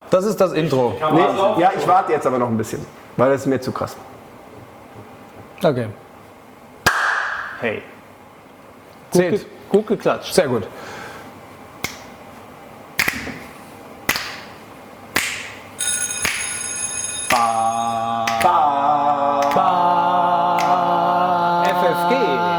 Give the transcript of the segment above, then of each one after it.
Das ist das Intro. Nee, ja, ich warte jetzt aber noch ein bisschen, weil das ist mir zu krass. Okay. Hey. Zählt. Gut geklatscht. Sehr gut. FFG.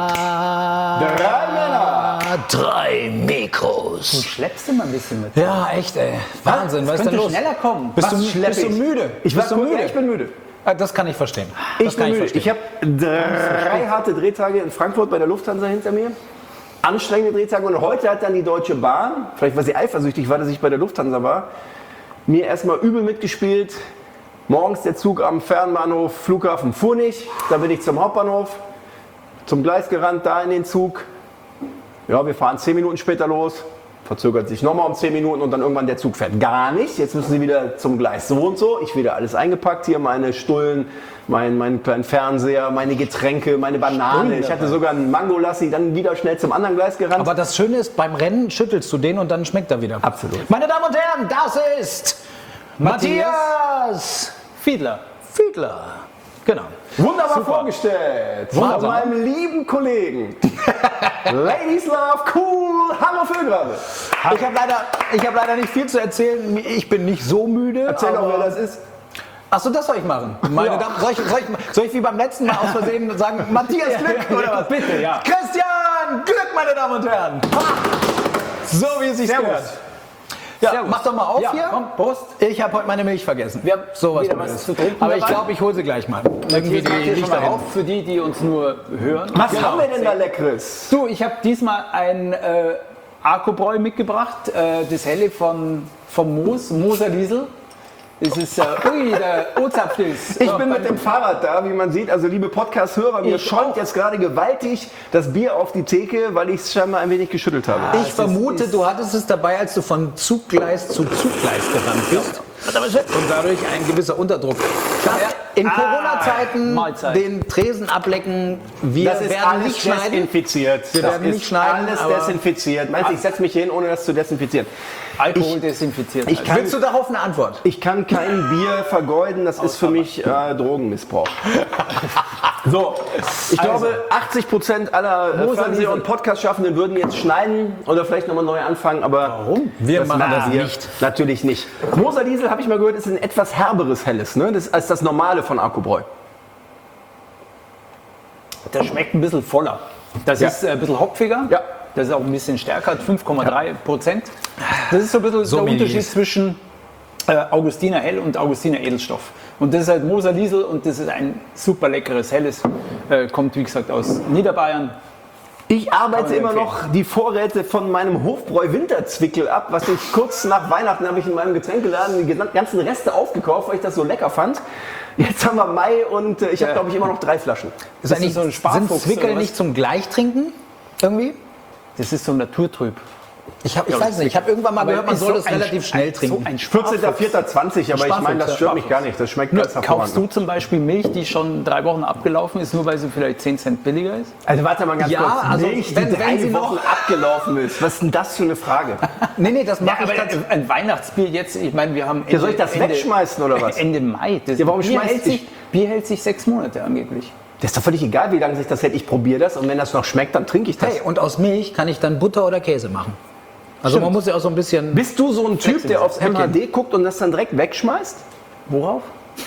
3 Männer. 3 Mikros. Du schleppst immer ein bisschen mit. Ja, echt, ey. Wahnsinn, was ist denn Könnte los? schneller kommen. Bist du schlepp ich? müde? Ich bin müde. Ah, das kann ich verstehen. Ich bin müde. Ich habe 3 harte Drehtage in Frankfurt bei der Lufthansa hinter mir. Anstrengende Drehtage. Und heute hat dann die Deutsche Bahn, vielleicht weil sie eifersüchtig war, dass ich bei der Lufthansa war, mir erstmal übel mitgespielt. Morgens der Zug am Fernbahnhof, Flughafen fuhr nicht. Da bin ich zum Hauptbahnhof, zum Gleis gerannt, da in den Zug. Ja, wir fahren 10 Minuten später los. Verzögert sich nochmal um 10 Minuten und dann irgendwann der Zug fährt gar nicht. Jetzt müssen sie wieder zum Gleis so und so. Ich wieder alles eingepackt hier, meine Stullen, meinen kleinen Fernseher, meine Getränke, meine Banane. Ich hatte sogar einen Mangolassi, dann wieder schnell zum anderen Gleis gerannt. Aber das Schöne ist, beim Rennen schüttelst du den und dann schmeckt er wieder. Absolut. Meine Damen und Herren, das ist Matthias Fiedler. Fiedler. Genau. Wunderbar vorgestellt. Von Wahnsinn. meinem lieben Kollegen. Ladies Love Cool. Hallo Füllgrabe. Ich hab leider nicht viel zu erzählen. Ich bin nicht so müde. Erzähl doch, aber- wer das ist. Achso, das soll ich machen. Meine Damen, soll ich wie beim letzten Mal aus Versehen sagen, Matthias Glück oder was? Bitte, ja. Christian Glück, meine Damen und Herren. So wie es sich gehört. Ja, Servus. mach doch mal auf Ja, hier. komm, Prost. Ich habe heute meine Milch vergessen. Wir haben Sowas wieder Blödes. was zu trinken Aber ich dabei. glaube, ich hole sie gleich mal. Irgendwie Jetzt macht ihr liegt schon mal dahin. auf für die, die uns nur hören. Was haben wir denn da Leckeres? Du, ich habe diesmal ein Arkobräu mitgebracht, das helle vom Moser Diesel. Es ist, der O-Zapf ist. Ich bin mit dem Fahrrad da, wie man sieht. Also liebe Podcast-Hörer, mir Ich schäumt auch. jetzt gerade gewaltig das Bier auf die Theke, weil ich es scheinbar ein wenig geschüttelt habe. Ich vermute, du hattest es dabei, als du von Zuggleis zu Zuggleis gerannt bist. Und dadurch ein gewisser Unterdruck. In Corona-Zeiten Mahlzeit. den Tresen ablecken. Wir Das ist werden alles nicht schneiden. desinfiziert. Wir Das werden ist nicht schneiden, alles aber- desinfiziert. Meinst du, ich setze mich hier hin, ohne das zu desinfizieren? Alkohol desinfiziert. ich kann- Willst du darauf eine Antwort? Ich kann kein Bier vergeuden, das ist für mich Drogenmissbrauch. So, ich glaube, 80% aller Fernseh- und Podcast-Schaffenden würden jetzt schneiden oder vielleicht nochmal neu anfangen, aber Warum? Wir machen das wir nicht. Natürlich nicht. Moser Diesel, habe ich mal gehört, ist ein etwas herberes Helles, ne? Das ist als das Normale von Arkobräu. Der schmeckt ein bisschen voller. Das Ja. ist ein bisschen hopfiger. Ja. Das ist auch ein bisschen stärker, hat 5,3%. Das ist so ein bisschen der Sommeliers. Unterschied zwischen Augustiner Hell und Augustiner Edelstoff. Und das ist halt Moser Diesel und das ist ein super leckeres Helles. Kommt wie gesagt aus Niederbayern. Ich arbeite Kann immer man noch die Vorräte von meinem Hofbräu Winterzwickel ab, was ich kurz nach Weihnachten habe ich in meinem Getränkeladen die ganzen Reste aufgekauft, weil ich das so lecker fand. Jetzt haben wir Mai und ich habe, glaube ich, immer noch 3 Flaschen. Ist eigentlich, so ein Sparfuchs sind Zwickel oder was? nicht zum Gleichtrinken? Irgendwie? Das ist so naturtrüb. Ich weiß nicht, ich habe irgendwann mal gehört, man soll das relativ schnell trinken. So ein 14.04.20, aber ich meine, das stört mich gar nicht. Das schmeckt ganz Kaufst hervorragend. du zum Beispiel Milch, die schon 3 Wochen abgelaufen ist, nur weil sie vielleicht 10 Cent billiger ist? Also warte mal ganz Ja, kurz. also Milch, die wenn 3 sie noch- Wochen abgelaufen ist. Was ist denn das für eine Frage? Nee, das Ja, mache aber ich tatsächlich. ein Weihnachtsbier jetzt, ich meine, wir haben Ja, soll ich das wegschmeißen oder was? Ende Mai. Das Ja, warum Bier schmeißt hält sich, Bier hält sich 6 Monate angeblich. Das ist doch völlig egal, wie lange sich das hält. Ich probiere das und wenn das noch schmeckt, dann trinke ich das. Hey, und aus Milch kann ich dann Butter oder Käse machen. Also man muss ja auch so ein bisschen... Bist du so ein Typ, der aufs MHD guckt und das dann direkt wegschmeißt? Worauf?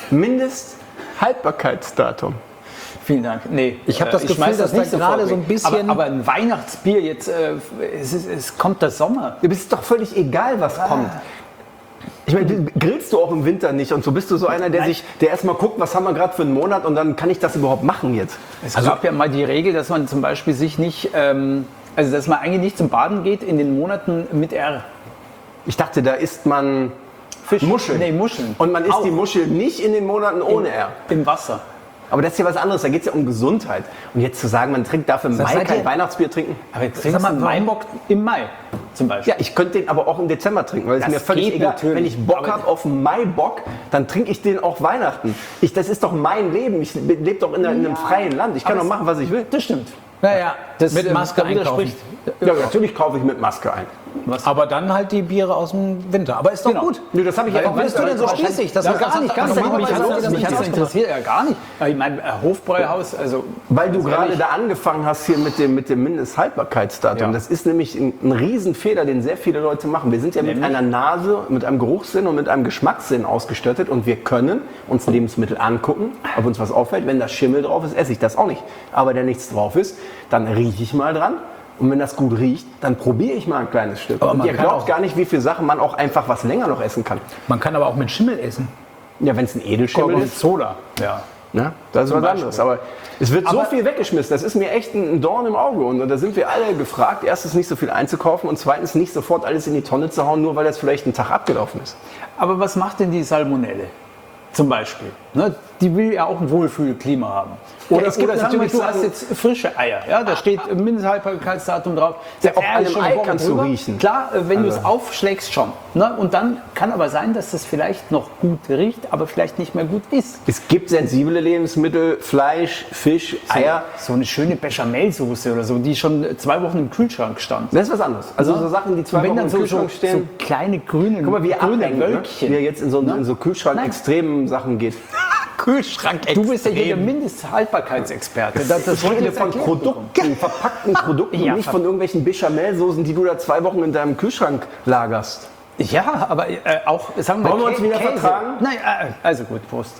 Mindesthaltbarkeitsdatum. Vielen Dank. Nee, Ich habe das Gefühl, schmeiß dass da nicht sofort gerade so ein weg. bisschen- Aber ein Weihnachtsbier jetzt, es kommt der Sommer. Ja, ist doch völlig egal, was kommt. Ich meine, grillst du auch im Winter nicht und so bist du so einer, der erstmal guckt, was haben wir gerade für einen Monat und dann kann ich das überhaupt machen jetzt. Es gab ja mal die Regel, dass man zum Beispiel sich nicht, also dass man eigentlich nicht zum Baden geht in den Monaten mit R. Ich dachte, da isst man Muscheln. Nee, Muscheln. Und man isst Auch. die Muschel nicht in den Monaten ohne R. Im Wasser. Aber das ist ja was anderes, da geht es ja um Gesundheit. Und jetzt zu sagen, man trinkt dafür im Mai seid kein ihr- Weihnachtsbier trinken? Aber jetzt Sag trinkst du mal, einen warum- Maibock im Mai zum Beispiel. Ja, ich könnte den aber auch im Dezember trinken, weil es Das mir völlig geht egal. natürlich. Wenn ich Bock Aber- habe auf einen Maibock, dann trinke ich den auch Weihnachten. Das ist doch mein Leben. Ich lebe doch in einem freien Land. Ich kann doch machen, was ich will. Das stimmt. Naja, Das mit Maske da widerspricht. einkaufen. Ja, natürlich kaufe ich mit Maske ein. Aber dann halt die Biere aus dem Winter. Aber ist doch gut. Nö, das habe ich Warum bist du denn so spießig? Das ist gar nicht. Mich hat es interessiert, ja gar nicht. Ich meine, Hofbräuhaus, also... Weil du gerade da angefangen hast hier mit dem Mindesthaltbarkeitsdatum. Ja. Das ist nämlich ein Riesenfehler, den sehr viele Leute machen. Wir sind ja mit einer Nase, mit einem Geruchssinn und mit einem Geschmackssinn ausgestattet und wir können uns Lebensmittel angucken, ob uns was auffällt. Wenn da Schimmel drauf ist, esse ich das auch nicht. Aber wenn nichts drauf ist, dann rieche ich mal dran. Und wenn das gut riecht, dann probiere ich mal ein kleines Stück. Aber und man ihr kann glaubt auch- gar nicht, wie viele Sachen man auch einfach was länger noch essen kann. Man kann aber auch mit Schimmel essen. Ja, wenn es ein Edelschimmel ist, Soda, ja. ne? Das ist was Beispiel. anderes. Aber es wird so viel weggeschmissen. Das ist mir echt ein Dorn im Auge. Und da sind wir alle gefragt, erstens nicht so viel einzukaufen und zweitens nicht sofort alles in die Tonne zu hauen, nur weil das vielleicht einen Tag abgelaufen ist. Aber was macht denn die Salmonelle zum Beispiel? Ne? Die will ja auch ein Wohlfühlklima haben. Oder, es gibt oder sagen wir, natürlich du hast Sachen- jetzt frische Eier, ja? Da steht ein Mindesthaltbarkeitsdatum drauf. Ja, auf Ehrlich, einem schon eine Ei Woche kannst du drüber. riechen. Klar, wenn du es aufschlägst schon. Ne? Und dann kann aber sein, dass das vielleicht noch gut riecht, aber vielleicht nicht mehr gut ist. Es gibt sensible Lebensmittel, Fleisch, Fisch, Eier. So eine schöne Bechamelsoße oder so, die schon 2 Wochen im Kühlschrank stand. Das ist was anderes. Also so Sachen, die 2 Wenn Wochen dann im so Kühlschrank stehen. so kleine grüne Guck mal, wie er ablenkt, ne? Wölkchen. Wie er jetzt in so Kühlschrank-extremen Sachen geht. Kühlschrank Du bist ja hier der Mindesthaltbarkeitsexperte. Das Ich rede von Produkten, verpackten Produkten Ja, und nicht von irgendwelchen Bechamelsoßen, die du da 2 Wochen in deinem Kühlschrank lagerst. Ja, aber auch, sagen wir, Wollen wir uns wieder Käse. vertragen? Nein, also gut, Prost.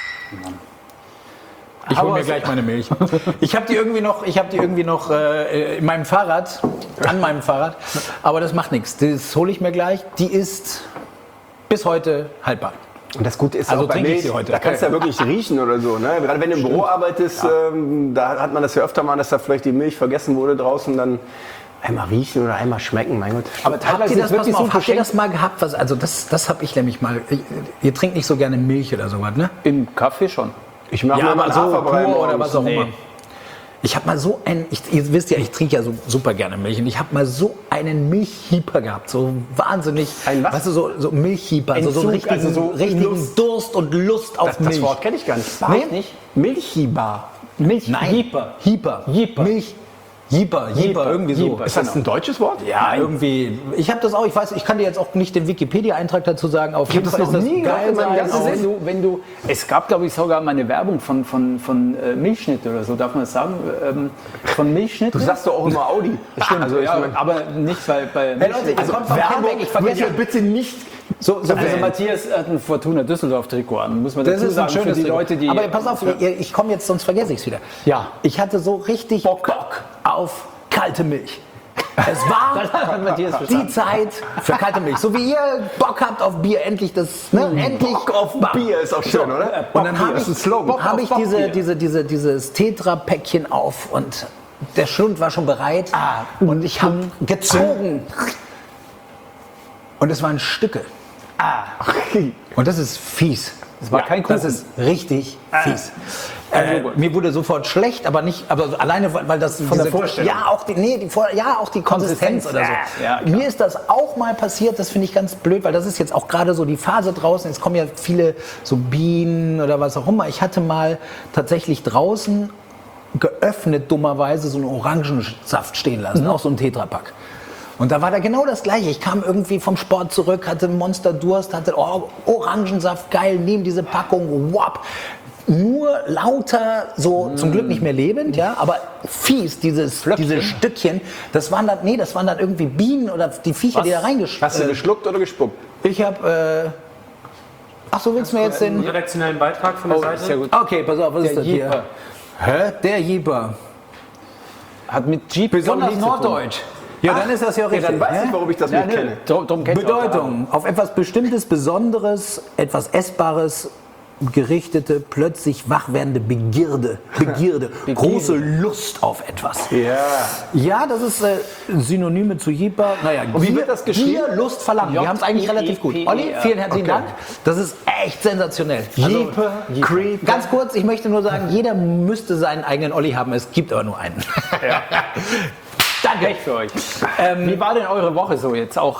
Ich hole mir Aber- gleich meine Milch. Ich habe die irgendwie noch in meinem Fahrrad, an meinem Fahrrad. Aber das macht nichts. Das hole ich mir gleich. Die ist bis heute haltbar. Und das Gute ist Also auch bei trinke ich Milch, sie heute. da kannst du ja wirklich riechen oder so. Ne? Gerade wenn du im Büro arbeitest, da hat man das ja öfter mal, dass da vielleicht die Milch vergessen wurde draußen, dann einmal riechen oder einmal schmecken, mein Gott. Aber Habt teilweise ihr ist das, wirklich so habt ihr geschenkt das mal gehabt? Was, also das habe ich nämlich mal. Ihr trinkt nicht so gerne Milch oder sowas, ne? im Kaffee schon. Ich mache Ja, mir mal aber so Haferbrei pur oder morgens. was auch Nee. immer. Ich habe mal so einen, ihr wisst ja, ich trinke ja so super gerne Milch und ich habe mal so einen Milchhieper gehabt, so wahnsinnig, Ein was? weißt du, so Milchhieper, so einen Entzug, richtigen, also so richtigen Lust. Durst und Lust auf Milch. Das Wort kenne ich gar nicht. Nee? nicht? Milchibar. Milch, Nein, Hieper. Hieper. Hieper. Milch, Hieper, irgendwie so. Hieper. Ist das ein deutsches Wort? Ja, irgendwie. Ich habe das auch, ich weiß, ich kann dir jetzt auch nicht den Wikipedia-Eintrag dazu sagen. Auf jeden das Fall noch ist das nie gehört geil in meinem sein. ganzen Auch- Leben. Es gab, glaube ich, sogar mal eine Werbung von Milchschnitt oder so, darf man das sagen? Von Milchschnitt? Du sagst doch auch immer Audi. Stimmt, Also, ich ja, meine- aber nicht bei Hey Milchschnitt. Leute, ihr kommt vom Kahn weg, ich vergesse wird ja bitte nicht. Also Matthias hat ein Fortuna Düsseldorf-Trikot an, muss man Das dazu ist ein sagen, für schönes die Trikot. Leute, die... Aber pass auf, ich komme jetzt, sonst vergesse ich es wieder. Ja. Ich hatte so richtig Bock auf kalte Milch. Es war hat Matthias die verstanden. Zeit für kalte Milch. So wie ihr Bock habt auf Bier, endlich das, ne, endlich Bock auf Bier ist auch schön, oder? Und dann habe das ist ein Slogan. hab ich dieses Tetra-Päckchen auf und der Schlund war schon bereit. Und ich habe gezogen. Und es waren Stücke. Und das ist fies. Das war kein Kuchen. Das ist richtig fies. Mir wurde sofort schlecht, aber nicht, aber alleine, weil das von der Vorstellung. Ja, auch die Konsistenz oder so. Ja, klar. Mir ist das auch mal passiert, das finde ich ganz blöd, weil das ist jetzt auch gerade so die Phase draußen. Jetzt kommen ja viele so Bienen oder was auch immer. Ich hatte mal tatsächlich draußen geöffnet, dummerweise, so einen Orangensaft stehen lassen, auch so ein Tetrapack. Und da war da genau das Gleiche. Ich kam irgendwie vom Sport zurück, hatte Monsterdurst, hatte Orangensaft, geil, nehm diese Packung, wap. Nur lauter, so zum Glück nicht mehr lebend, ja, aber fies, diese Stückchen. Das waren dann irgendwie Bienen oder die Viecher, die da Hast du reingeschmissen. geschluckt oder gespuckt? Ich habe, ach so, willst du mir jetzt Einen den... redaktionellen Beitrag von der Oh, Seite. sehr gut. Okay, pass auf, was ist Der das hier? Jeeper. Hä? Der Jeeper. Hat mit Jeep Besonders nichts zu tun. Norddeutsch. Ja, dann ist das ja Ja, richtig. dann weiß Hä? ich, warum ich das Ja, nicht nee, kenne. drum kennt ihr auch Bedeutung. Auf etwas Bestimmtes, Besonderes, etwas Essbares gerichtete, plötzlich wach werdende Begierde. Große Lust auf etwas. Ja. Ja, das ist Synonyme zu Jeeper. Naja, Und wie wird das geschrieben? Gier, Lust, Verlangen. Wir haben es eigentlich relativ gut. Olli, vielen herzlichen Dank. Das ist echt sensationell. Jeeper, Creeper. Ganz kurz, ich möchte nur sagen, jeder müsste seinen eigenen Olli haben. Es gibt aber nur einen. Danke echt für euch. Wie war denn eure Woche so jetzt? Auch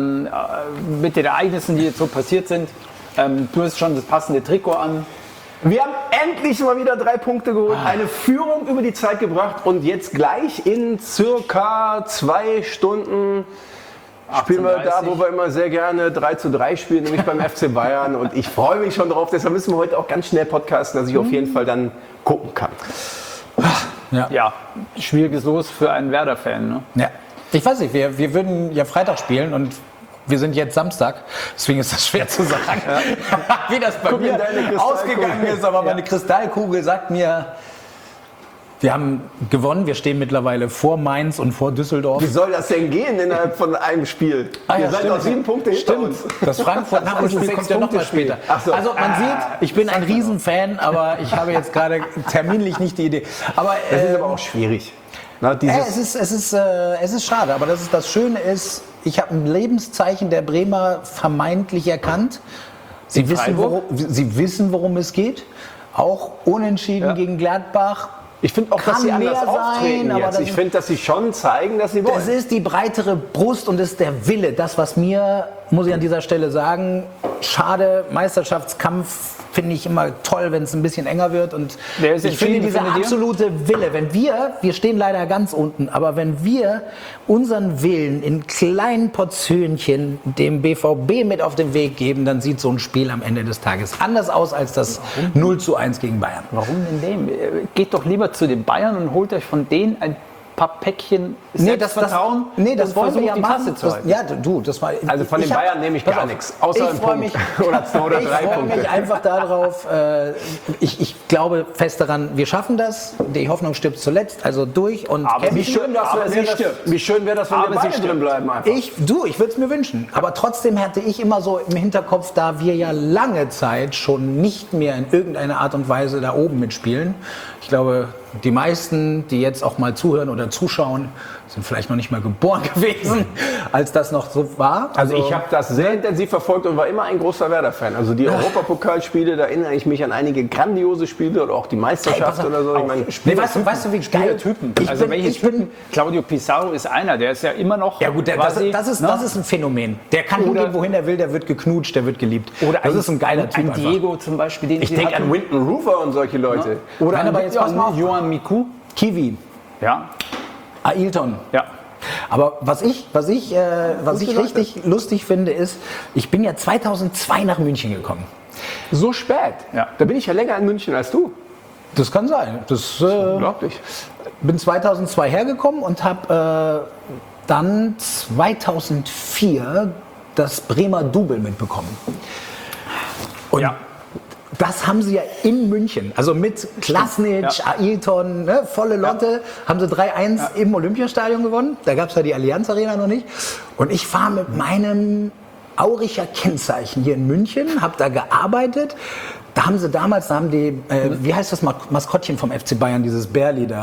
mit den Ereignissen, die jetzt so passiert sind. Du hast schon das passende Trikot an. Wir haben endlich mal wieder 3 Punkte geholt, eine Führung über die Zeit gebracht und jetzt gleich in circa 2 Stunden spielen wir da, wo wir immer sehr gerne 3:3 spielen, nämlich beim FC Bayern. Und ich freue mich schon drauf. Deshalb müssen wir heute auch ganz schnell podcasten, dass ich auf jeden Fall dann gucken kann. Ja, schwieriges Los für einen Werder-Fan. Ne? Ja. Ich weiß nicht, wir würden ja Freitag spielen und wir sind jetzt Samstag, deswegen ist das schwer zu sagen, wie das bei mir ausgegangen ist. Aber meine Kristallkugel sagt mir, wir haben gewonnen, wir stehen mittlerweile vor Mainz und vor Düsseldorf. Wie soll das denn gehen innerhalb von einem Spiel? Ihr seid auf 7 Punkte hinter uns. Das Frankfurt-Nachholspiel kommt ja noch mal später. So. Also man sieht, ich bin ein Riesenfan, aber ich habe jetzt gerade terminlich nicht die Idee. Aber, das ist aber auch schwierig. Na, es ist schade, aber das Schöne ist, ich habe ein Lebenszeichen der Bremer vermeintlich erkannt. Sie wissen, worum es geht. Auch unentschieden gegen Gladbach. Ich finde auch, dass sie anders auftreten aber jetzt. Ich finde, dass sie schon zeigen, dass sie wollen. Es ist die breitere Brust und es ist der Wille. Das, was mir, muss ich an dieser Stelle sagen, schade, Meisterschaftskampf finde ich immer toll, wenn es ein bisschen enger wird. Und ich finde dieser absolute Wille, wenn wir stehen leider ganz unten, aber wenn wir unseren Willen in kleinen Portionchen dem BVB mit auf den Weg geben, dann sieht so ein Spiel am Ende des Tages anders aus als das 0:1 gegen Bayern. Warum denn dem? Geht doch lieber zu den Bayern und holt euch von denen ein paar Päckchen Selbstvertrauen. Das wollen wir ja machen. Das war, also von den Bayern nehme ich gar nichts. Außer einen Punkt oder 2 oder 3 Punkte. Ich freue mich einfach darauf. Ich glaube fest daran, wir schaffen das. Die Hoffnung stirbt zuletzt, also durch. Und wie schön wäre das, wenn wir beide drin bleiben einfach. Ich würde es mir wünschen. Aber trotzdem hatte ich immer so im Hinterkopf, da wir ja lange Zeit schon nicht mehr in irgendeiner Art und Weise da oben mitspielen. Ich glaube, die meisten, die jetzt auch mal zuhören oder zuschauen, sind vielleicht noch nicht mal geboren gewesen, als das noch so war. Also ich habe das sehr intensiv verfolgt und war immer ein großer Werder-Fan. Also die Europapokalspiele, da erinnere ich mich an einige grandiose Spiele oder auch die Meisterschaft oder so. Weißt du, wie geile Typen? Claudio Pizarro ist einer, der ist ja immer noch. Ja gut, das ist ein Phänomen. Der kann hingehen, wohin er will, der wird geknutscht, der wird geliebt. Oder das ist ein geiler Typ. Ein Diego zum Beispiel, den ich denke an Winton Rufer und solche Leute. Ja. Oder aber jetzt Johan Miku. Kiwi. Ja. Ailton. Ja. Aber was ich richtig lustig finde, ist, ich bin ja 2002 nach München gekommen. So spät? Ja. Da bin ich ja länger in München als du. Das kann sein. Das ist unglaublich. Bin 2002 hergekommen und habe dann 2004 das Bremer Double mitbekommen. Und das haben sie ja in München, also mit Klasnic, Ailton, ne, volle Lotte, haben sie 3:1 im Olympiastadion gewonnen. Da gab es ja die Allianz Arena noch nicht. Und ich fahre mit meinem Auricher Kennzeichen hier in München, habe da gearbeitet. Da haben sie damals, wie heißt das Maskottchen vom FC Bayern, dieses Berli da?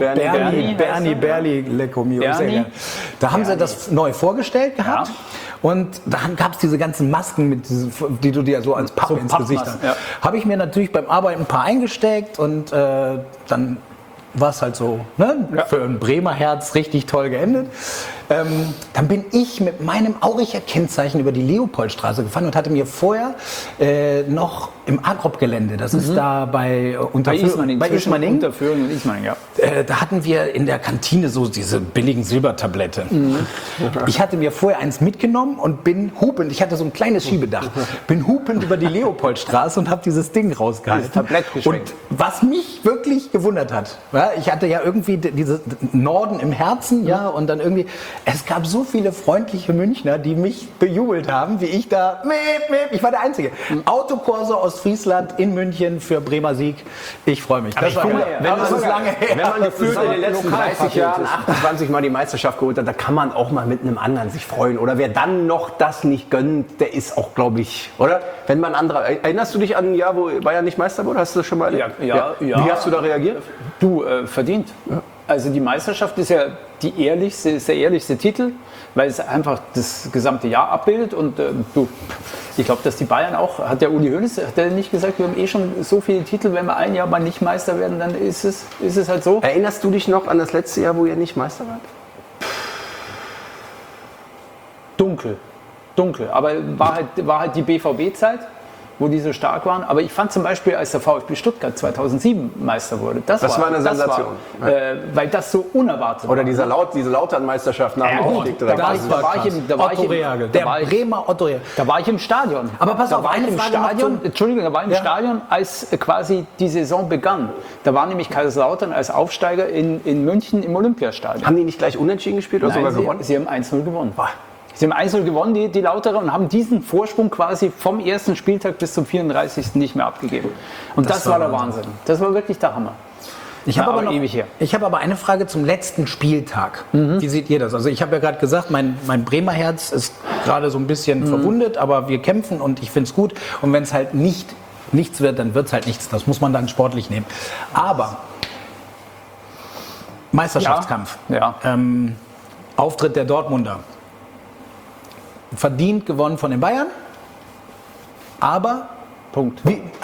Berli, Lecco Mio. Da haben sie das neu vorgestellt gehabt. Und dann gab es diese ganzen Masken, die du dir so als Pappe ins Gesicht hast. Ja. Habe ich mir natürlich beim Arbeiten ein paar eingesteckt und dann war es halt so, ne? Für ein Bremer Herz richtig toll geendet. Dann bin ich mit meinem Auricher Kennzeichen über die Leopoldstraße gefahren und hatte mir vorher noch im Agrop-Gelände, das ist da bei Ismaning. Unterföhring und Ismaning, ja. Da hatten wir in der Kantine so diese billigen Silbertablette. Ich hatte mir vorher eins mitgenommen und bin hupend, ich hatte so ein kleines Schiebedach, bin hupend über die Leopoldstraße und habe dieses Ding rausgehalten. Tablett geschwenkt. Und was mich wirklich gewundert hat, ich hatte ja irgendwie diese Norden im Herzen, und dann irgendwie, es gab so viele freundliche Münchner, die mich bejubelt haben, wie ich da, ich war der Einzige. Autokorso Ostfriesland in München für Bremer Sieg. Ich freue mich. Das war lange her. Wenn man gefühlt in den letzten 30 Jahren 28 Mal die Meisterschaft geholt hat, da kann man auch mal mit einem anderen sich freuen. Oder wer dann noch das nicht gönnt, der ist auch, glaube ich, oder? Wenn man anderer. Erinnerst du dich an ein Jahr, wo Bayern nicht Meister wurde? Hast du das schon mal erlebt? Ja. Wie hast du da reagiert? Du, verdient. Ja. Also die Meisterschaft ist ja ist der ehrlichste Titel, weil es einfach das gesamte Jahr abbildet. Und ich glaube, dass die Bayern auch, hat der Uli Hoeneß, hat der nicht gesagt, wir haben schon so viele Titel, wenn wir ein Jahr mal nicht Meister werden, dann ist es halt so. Erinnerst du dich noch an das letzte Jahr, wo ihr nicht Meister wart? Dunkel. Aber war halt die BVB-Zeit. wo die so stark waren. Aber ich fand zum Beispiel, als der VfB Stuttgart 2007 Meister wurde, das war eine Sensation. Weil das so unerwartet Oder war. diese Lautern-Meisterschaft nach dem Aufstieg. Da war ich im Stadion. Aber pass auf, da war ich im Stadion, als quasi die Saison begann. Da war nämlich Kaiserslautern als Aufsteiger in München im Olympiastadion. Haben die nicht gleich unentschieden gespielt oder sogar gewonnen? Sie haben 1-0 gewonnen. Sie haben 1-0 gewonnen, die Lauterer, und haben diesen Vorsprung quasi vom ersten Spieltag bis zum 34. nicht mehr abgegeben. Und das war der Wahnsinn. Das war wirklich der Hammer. Ich habe aber eine Frage zum letzten Spieltag. Wie seht ihr das? Also ich habe ja gerade gesagt, mein Bremer Herz ist gerade so ein bisschen verwundet, aber wir kämpfen und ich finde es gut. Und wenn es halt nichts wird, dann wird es halt nichts. Das muss man dann sportlich nehmen. Aber Meisterschaftskampf, Auftritt der Dortmunder. Verdient gewonnen von den Bayern, aber Punkt.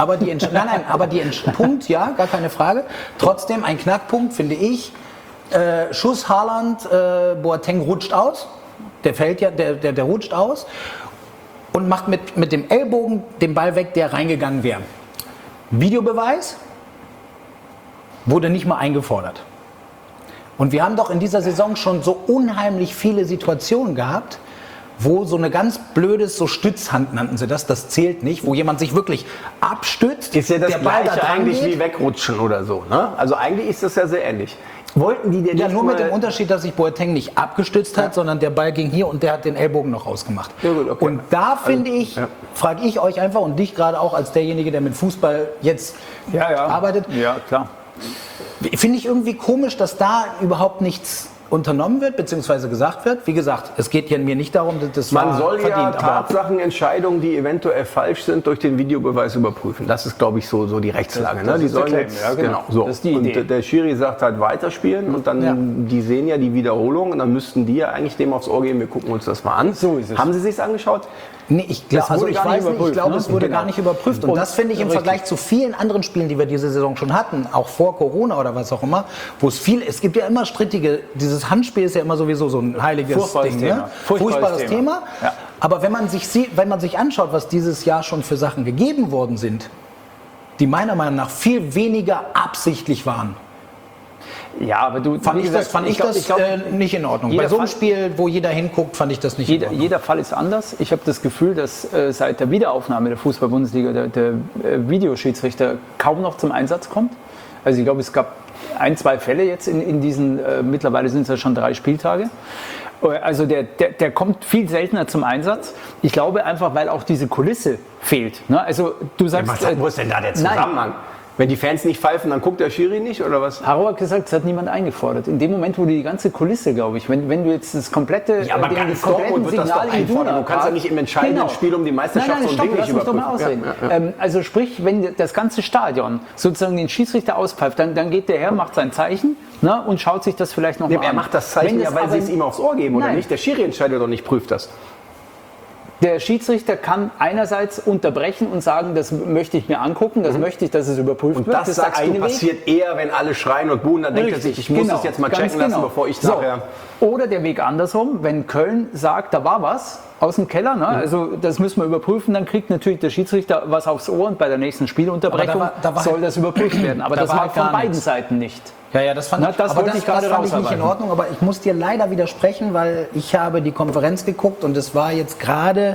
Punkt, ja, gar keine Frage. Trotzdem ein Knackpunkt, finde ich. Schuss Haaland, Boateng rutscht aus. Der fällt ja, der rutscht aus und macht mit dem Ellbogen den Ball weg, der reingegangen wäre. Videobeweis wurde nicht mal eingefordert. Und wir haben doch in dieser Saison schon so unheimlich viele Situationen gehabt, wo so eine ganz blödes, so Stützhand nannten sie das zählt nicht, wo jemand sich wirklich abstützt. Ist ja das Gleiche eigentlich wie wegrutschen oder so, ne? Also eigentlich ist das ja sehr ähnlich. Wollten die denn ja, nur mit dem Unterschied, dass sich Boateng nicht abgestützt hat, sondern der Ball ging hier und der hat den Ellbogen noch rausgemacht. Ja, gut, okay. Und da finde ich, frage ich euch einfach und dich gerade auch als derjenige, der mit Fußball jetzt arbeitet. Ja, klar. Finde ich irgendwie komisch, dass da überhaupt nichts unternommen wird, beziehungsweise gesagt wird. Wie gesagt, es geht ja mir nicht darum, dass das man soll verdient, Tatsachenentscheidungen, die eventuell falsch sind, durch den Videobeweis überprüfen. Das ist, glaube ich, so die Rechtslage. Das die ist sollen jetzt, genau. So. Das ist die Idee. Und der Schiri sagt halt weiterspielen und dann, die sehen ja die Wiederholung und dann müssten die ja eigentlich dem aufs Ohr gehen, wir gucken uns das mal an. So ist es. Haben Sie sich's angeschaut? Nee, ich glaube, es wurde gar nicht überprüft. Und das finde ich im Vergleich zu vielen anderen Spielen, die wir diese Saison schon hatten, auch vor Corona oder was auch immer, wo es gibt ja immer dieses Handspiel ist ja immer sowieso so ein heiliges Ding. Ne? Furchtbares Thema. Ja. Aber wenn man sich anschaut, was dieses Jahr schon für Sachen gegeben worden sind, die meiner Meinung nach viel weniger absichtlich waren. Ja, aber fand ich das nicht in Ordnung. Bei so einem Spiel, wo jeder hinguckt, fand ich das nicht in Ordnung. Jeder Fall ist anders. Ich habe das Gefühl, dass seit der Wiederaufnahme der Fußball-Bundesliga der Videoschiedsrichter kaum noch zum Einsatz kommt. Also ich glaube, es gab 1-2 Fälle jetzt in diesen, mittlerweile sind es ja schon 3 Spieltage. Also der kommt viel seltener zum Einsatz. Ich glaube einfach, weil auch diese Kulisse fehlt. Ne? Also du sagst, wo ist denn da der Zusammenhang? Nein. Wenn die Fans nicht pfeifen, dann guckt der Schiri nicht, oder was? Haro hat gesagt, es hat niemand eingefordert. In dem Moment, wo du die ganze Kulisse, glaube ich, wenn du jetzt das komplette ja, aber ganz Dortmund wird das doch einfordern. Du kannst ja nicht im entscheidenden Spiel um die Meisterschaft so ein Ding nicht überprüfen. Doch mal ausreden. Ja. Also sprich, wenn das ganze Stadion sozusagen den Schiedsrichter auspfeift, dann geht der her, macht sein Zeichen, ne, und schaut sich das vielleicht noch mal an. Er macht das Zeichen ja, weil sie es ihm aufs Ohr geben, oder nicht? Der Schiri entscheidet doch nicht, prüft das. Der Schiedsrichter kann einerseits unterbrechen und sagen, das möchte ich mir angucken, das möchte ich, dass es überprüft wird. Und das sagst du, passiert eher, wenn alle schreien und buhen, dann denkt er sich, ich muss das jetzt mal checken lassen, bevor ich nachher... Oder der Weg andersrum, wenn Köln sagt, da war was aus dem Keller, ne? Also das müssen wir überprüfen, dann kriegt natürlich der Schiedsrichter was aufs Ohr und bei der nächsten Spielunterbrechung soll das überprüft werden. Aber das war von beiden Seiten nicht. Ja, das fand ich nicht in Ordnung, aber ich muss dir leider widersprechen, weil ich habe die Konferenz geguckt und es war jetzt gerade,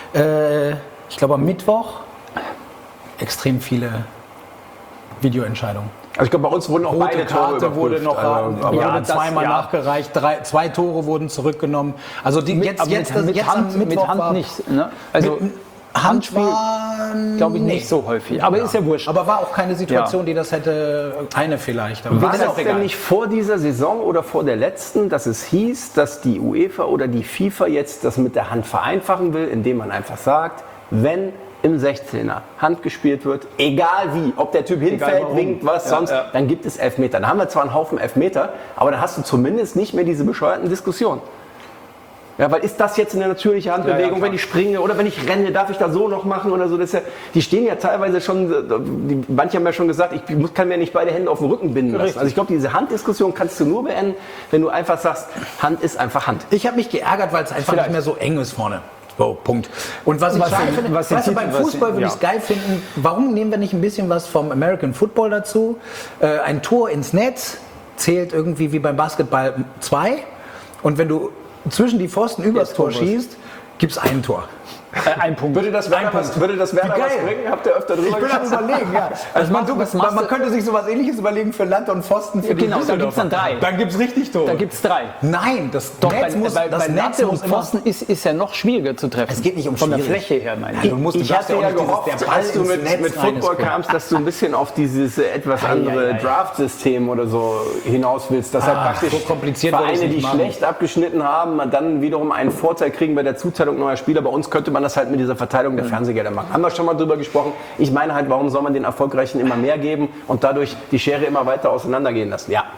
ich glaube am Mittwoch, extrem viele Videoentscheidungen. Also ich glaube, bei uns wurden auch beide Tore überprüft. Wurde noch zweimal nachgereicht, 2 Tore wurden zurückgenommen. Also mit Hand nicht. Ne? Also Handspiel glaube ich nicht so häufig, aber ist ja wurscht. Aber war auch keine Situation, die das hätte, eine vielleicht. Aber war das denn nicht vor dieser Saison oder vor der letzten, dass es hieß, dass die UEFA oder die FIFA jetzt das mit der Hand vereinfachen will, indem man einfach sagt, wenn im 16er Hand gespielt wird, egal wie, ob der Typ hinfällt, winkt, was sonst, dann gibt es Elfmeter. Dann haben wir zwar einen Haufen Elfmeter, aber dann hast du zumindest nicht mehr diese bescheuerten Diskussionen. Ja, weil ist das jetzt eine natürliche Handbewegung, wenn ich springe oder wenn ich renne, darf ich da so noch machen oder so? Das ist ja, die stehen ja teilweise schon, manche haben ja schon gesagt, ich kann mir nicht beide Hände auf den Rücken binden lassen. Richtig. Also ich glaube, diese Handdiskussion kannst du nur beenden, wenn du einfach sagst, Hand ist einfach Hand. Ich habe mich geärgert, weil es einfach nicht mehr so eng ist vorne. So, Punkt. Und was ich Was geil den- finde, was den weißt du, Titel- beim was Fußball den- würde ich es geil finden, warum nehmen wir nicht ein bisschen was vom American Football dazu? Ein Tor ins Netz zählt irgendwie wie beim Basketball 2 und wenn du zwischen die Pfosten übers Tor Tor was. schießt, gibt es ein Tor. Ein Punkt. Würde das Werder was Wie was geil. bringen? Habt ihr öfter drüber gesprochen? überlegen, ja. Also man könnte sich sowas Ähnliches überlegen für Land und Pfosten. Für Genau, die da gibt's dann Düsseldorfer. 3. Dann gibt es richtig Tore. Da gibt es 3. Nein, das Doch, Netz muss, das bei Netz Latte muss und immer... Pfosten ist ja noch schwieriger zu treffen. Es geht nicht um von der schwierig. Fläche her, meine Nein, du musst- du Ich darfst hatte ja auch nicht gehofft, der Ball als du ins mit Netz Football rein ist. kamst, dass du ein bisschen auf dieses etwas andere ei. Draft-System oder so hinaus willst. Dass halt praktisch so kompliziert wollte Vereine, ich's die nicht machen. schlecht abgeschnitten haben, dann wiederum einen Vorteil kriegen bei der Zuteilung neuer Spieler. Bei uns könnte man das halt mit dieser Verteilung der Fernsehgelder machen. Haben wir schon mal drüber gesprochen. Ich meine halt, warum soll man den Erfolgreichen immer mehr geben und dadurch die Schere immer weiter auseinandergehen lassen? Ja.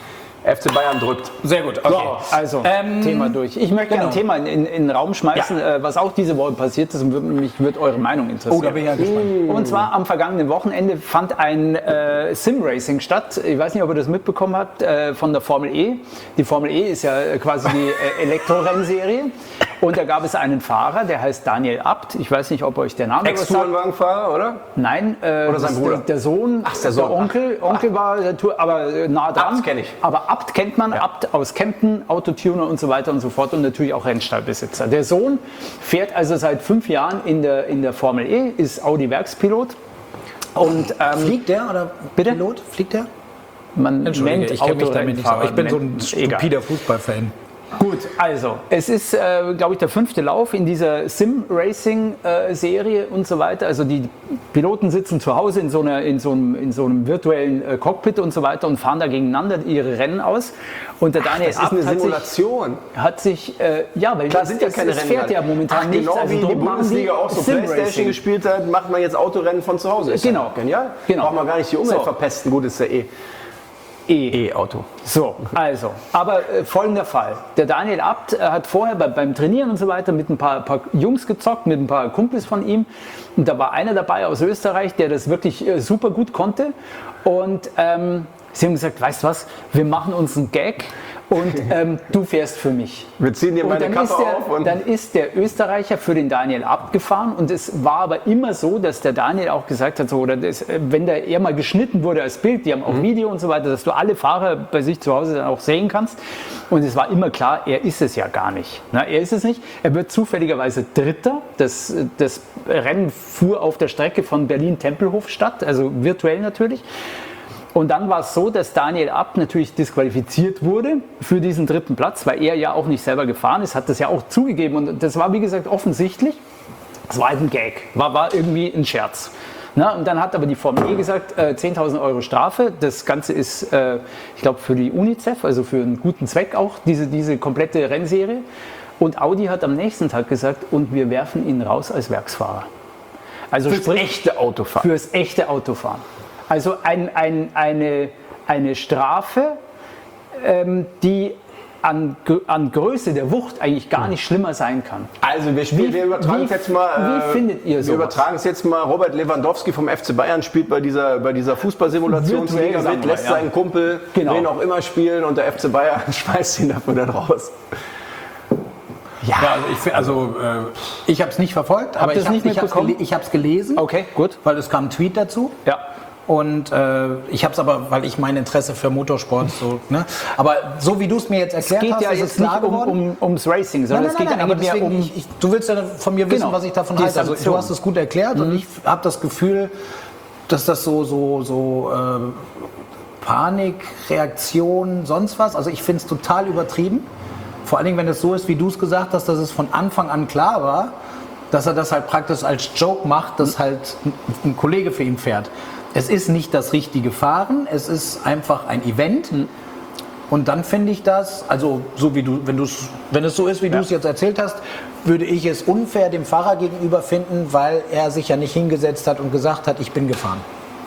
FC Bayern drückt. Sehr gut, okay. So, also, Thema durch. Ich möchte genau. ein Thema in den Raum schmeißen, was auch diese Woche passiert ist und mich wird eure Meinung interessieren. Oh, da bin ich ja gespannt. Und zwar am vergangenen Wochenende fand ein Sim-Racing statt. Ich weiß nicht, ob ihr das mitbekommen habt, von der Formel E. Die Formel E ist ja quasi die Elektrorennserie. Und da gab es einen Fahrer, der heißt Daniel Abt. Ich weiß nicht, ob euch der Name was sagt. Ex-Tourenwagenfahrer, oder? Nein, Oder sein das- Bruder? Der Sohn, Ach, der Sohn. Onkel war der Tour, aber nah dran. Abt kenn ich. Aber Abt kennt man, Abt aus Kempten, Autotuner und so weiter und so fort und natürlich auch Rennstallbesitzer. Der Sohn fährt also seit 5 Jahren in der Formel E, ist Audi-Werkspilot und Fliegt der oder Bitte? Pilot? Fliegt der? man Entschuldige, nennt ich kenne mich damit nicht so. Autorennfahrer. Ich bin so ein Egal. stupider Fußballfan. Gut, also es ist, glaube ich, der 5. Lauf in dieser Sim-Racing-Serie und so weiter. Also die Piloten sitzen zu Hause in so einem virtuellen Cockpit und so weiter und fahren da gegeneinander ihre Rennen aus. Und der Daniel Das ist Abt eine Simulation. hat sich ja, weil Klar sind ja keine es Rennen. fährt ja momentan nichts. Genau Also wie die drum machen Bundesliga auch so Sim-Racing. Playstation gespielt hat, macht man jetzt Autorennen von zu Hause. Ist Genau. ja genial. Genau. Braucht man gar nicht die Umwelt So. verpesten. Gut, ist ja E-Auto. So, also, aber folgender Fall. Der Daniel Abt hat vorher beim Trainieren und so weiter mit ein paar Jungs gezockt, mit ein paar Kumpels von ihm. Und da war einer dabei aus Österreich, der das wirklich super gut konnte. Und sie haben gesagt, weißt du was, wir machen uns einen Gag und du fährst für mich. Wir ziehen dir Und meine dann Kappe ist, auf und dann ist der Österreicher für den Daniel abgefahren und es war aber immer so, dass der Daniel auch gesagt hat, so, oder wenn er mal geschnitten wurde als Bild, die haben auch Video und so weiter, dass du alle Fahrer bei sich zu Hause dann auch sehen kannst und es war immer klar, er ist es ja gar nicht. Na, er ist es nicht, er wird zufälligerweise Dritter, das Rennen fuhr auf der Strecke von Berlin-Tempelhof statt, also virtuell natürlich. Und dann war es so, dass Daniel Abt natürlich disqualifiziert wurde für diesen 3. Platz, weil er ja auch nicht selber gefahren ist, hat das ja auch zugegeben. Und das war, wie gesagt, offensichtlich, es war halt ein Gag, war irgendwie ein Scherz. Na, und dann hat aber die Formel E gesagt, 10.000 Euro Strafe. Das Ganze ist, ich glaube, für die UNICEF, also für einen guten Zweck auch, diese komplette Rennserie. Und Audi hat am nächsten Tag gesagt, und wir werfen ihn raus als Werksfahrer. Also fürs sprich, echte Autofahren. fürs echte Autofahren. Also eine Strafe, die an Größe der Wucht eigentlich gar nicht schlimmer sein kann. Also wir übertragen es jetzt mal. Wie findet ihr Wir sowas? übertragen es jetzt mal. Robert Lewandowski vom FC Bayern spielt bei dieser Fußballsimulationsliga Virtuell, sagen mit, wir, lässt ja. seinen Kumpel, Genau. wen auch immer spielen und der FC Bayern schmeißt ihn dafür dann raus. Ja, ich habe es nicht verfolgt, aber ihr es ich nicht mitbekommen? habe es gelesen, Okay, gut. weil es kam ein Tweet dazu. Ja. Und ich habe es aber, weil ich mein Interesse für Motorsport so, ne? Aber so wie du es mir jetzt Es erklärt geht hast, ja ist jetzt es klar nicht geworden. ums Racing, sondern es geht aber eigentlich mehr deswegen, um... du willst ja von mir wissen, Genau. was ich davon Die halte. Also du Sanktion. hast es gut erklärt und ich habe das Gefühl, dass das so Panik, Reaktion, sonst was. Also ich finde es total übertrieben. Vor allen Dingen, wenn es so ist, wie du es gesagt hast, dass es von Anfang an klar war, dass er das halt praktisch als Joke macht, dass halt ein Kollege für ihn fährt. Es ist nicht das richtige Fahren, es ist einfach ein Event. Und dann finde ich das, also so wie du, wenn es so ist, wie du es jetzt erzählt hast, würde ich es unfair dem Fahrer gegenüber finden, weil er sich ja nicht hingesetzt hat und gesagt hat, ich bin gefahren.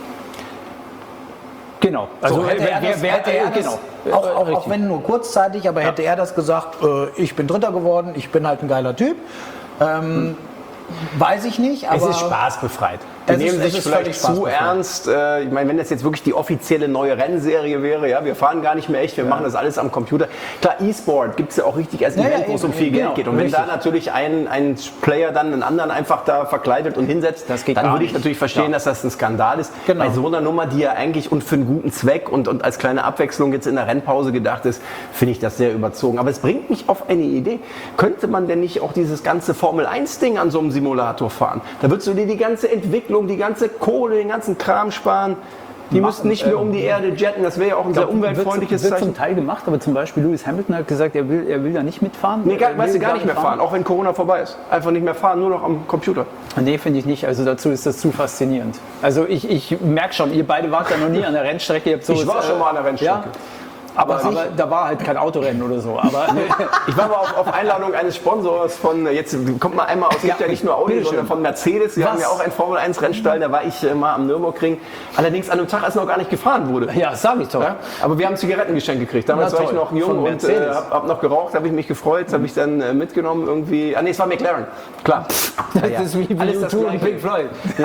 Genau. Also hätte er das, genau. auch Richtig. wenn nur kurzzeitig, aber hätte er das gesagt, ich bin Dritter geworden, ich bin halt ein geiler Typ. weiß ich nicht, aber Es ist spaßbefreit. Die Es ist- nehmen es sich ist vielleicht völlig zu spaßbefreit. ernst. Ich meine, wenn das jetzt wirklich die offizielle neue Rennserie wäre, ja, wir fahren gar nicht mehr echt, wir machen das alles am Computer. Klar, E-Sport gibt es ja auch richtig als Event, wo es um viel eben, Geld genau, geht. Und wenn richtig. da natürlich ein Player dann einen anderen einfach da verkleidet und hinsetzt, Das geht dann gar würde ich nicht. natürlich verstehen, Ja. dass das ein Skandal ist. Genau. Bei so einer Nummer, die ja eigentlich und für einen guten Zweck und als kleine Abwechslung jetzt in der Rennpause gedacht ist, finde ich das sehr überzogen. Aber es bringt mich auf eine Idee. Könnte man denn nicht auch dieses ganze Formel-1-Ding an so einem Simulator fahren? Da würdest du dir die ganze Entwicklung, die ganze Kohle, den ganzen Kram sparen. Die müssten nicht mehr um die Erde jetten. Das wäre ja auch ein sehr umweltfreundliches wird Zeichen. zum Teil gemacht, aber zum Beispiel Lewis Hamilton hat gesagt, er will da nicht mitfahren. Nee, Er weißt will du, gar nicht mehr fahren, auch wenn Corona vorbei ist. Einfach nicht mehr fahren, nur noch am Computer. Nee, finde ich nicht. Also dazu ist das zu faszinierend. Also ich merke schon, ihr beide wart ja noch nie an der Rennstrecke. Ihr habt Ich war schon mal an der Rennstrecke. Ja, aber da war halt kein Autorennen oder so. Aber Ich war mal auf Einladung eines Sponsors von, jetzt kommt mal einmal aus, es gibt ja nicht nur Audi, bitteschön. sondern von Mercedes. Sie haben Was? ja auch einen Formel-1-Rennstall, da war ich mal am Nürburgring. Allerdings an einem Tag, als noch gar nicht gefahren wurde. ja, sag ich doch. Ja? Aber wir haben Zigaretten geschenkt gekriegt. Damals Na war ich toll. noch jung Von und Mercedes. hab noch geraucht, habe ich mich gefreut, habe ich dann mitgenommen irgendwie. Ah nee, es war McLaren. Klar. Das ist wie Alles das U2 und Gleiche. Pink Floyd.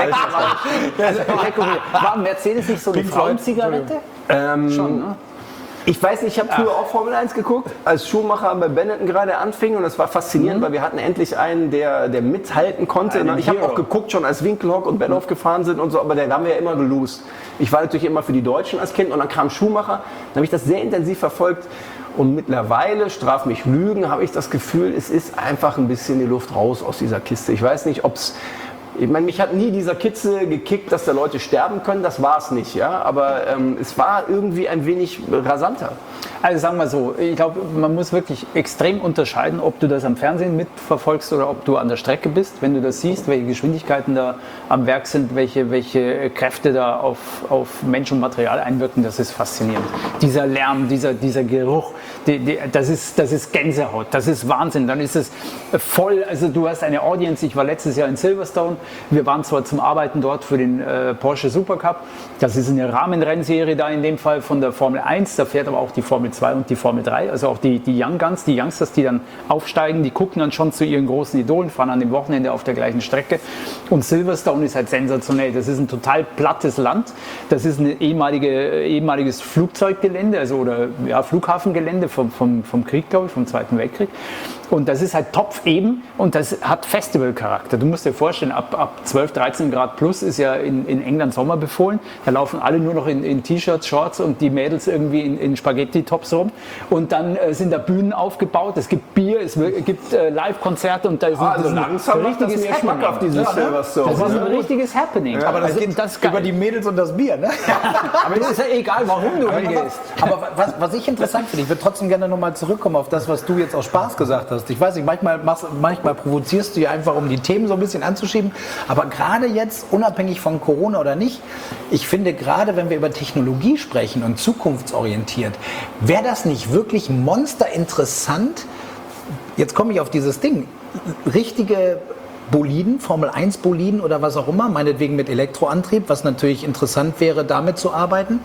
War Mercedes nicht so eine Frauenzigarette? Schon, ne? Ich weiß nicht, ich habe früher auch Formel 1 geguckt, als Schumacher bei Benetton gerade anfing und das war faszinierend, weil wir hatten endlich einen, der mithalten konnte. Einen Ich habe Hero. auch geguckt, schon als Winkelhock und Benhoff gefahren sind und so, aber da haben wir ja immer gelost. Ich war natürlich immer für die Deutschen als Kind und dann kam Schumacher, dann habe ich das sehr intensiv verfolgt und mittlerweile, straf mich Lügen, habe ich das Gefühl, es ist einfach ein bisschen die Luft raus aus dieser Kiste. Ich weiß nicht, ob es... Ich meine, mich hat nie dieser Kitzel gekickt, dass da Leute sterben können, das war es nicht, ja. Aber es war irgendwie ein wenig rasanter. Also sagen wir so, ich glaube, man muss wirklich extrem unterscheiden, ob du das am Fernsehen mitverfolgst oder ob du an der Strecke bist. Wenn du das siehst, welche Geschwindigkeiten da am Werk sind, welche Kräfte da auf Mensch und Material einwirken, das ist faszinierend. Dieser Lärm, dieser Geruch, das ist Gänsehaut, das ist Wahnsinn. Dann ist es voll, also du hast eine Audience, ich war letztes Jahr in Silverstone, wir waren zwar zum Arbeiten dort für den Porsche Supercup, das ist eine Rahmenrennserie da in dem Fall von der Formel 1, da fährt aber auch die Formel 2 und die Formel 3, also auch die Young Guns, die Youngsters, die dann aufsteigen, die gucken dann schon zu ihren großen Idolen, fahren an dem Wochenende auf der gleichen Strecke und Silverstone ist halt sensationell, das ist ein total plattes Land, das ist ein ehemaliges Flugzeuggelände, also oder ja, Flughafengelände vom Krieg, glaube ich, vom Zweiten Weltkrieg. Und das ist halt topfeben und das hat Festivalcharakter. Du musst dir vorstellen, ab 12, 13 Grad plus ist ja in England Sommer befohlen. Da laufen alle nur noch in T-Shirts, Shorts und die Mädels irgendwie in Spaghetti-Tops rum. Und dann sind da Bühnen aufgebaut, es gibt Bier, es gibt Live-Konzerte und da ist Also ein langsam macht das mir schmackhaft, dieses Silverstone. Das ist ein richtiges Happening. aber das Also, geht das ist geil. über die Mädels und das Bier, ne? Aber es ist ja egal, warum du hingehst. Aber was ich interessant finde, ich würde trotzdem gerne nochmal zurückkommen auf das, was du jetzt aus Spaß gesagt hast. Ich weiß nicht, manchmal provozierst du ja einfach, um die Themen so ein bisschen anzuschieben. Aber gerade jetzt, unabhängig von Corona oder nicht, ich finde gerade, wenn wir über Technologie sprechen und zukunftsorientiert, wäre das nicht wirklich monsterinteressant? Jetzt komme ich auf dieses Ding. Richtige Boliden, Formel 1 Boliden oder was auch immer, meinetwegen mit Elektroantrieb, was natürlich interessant wäre, damit zu arbeiten.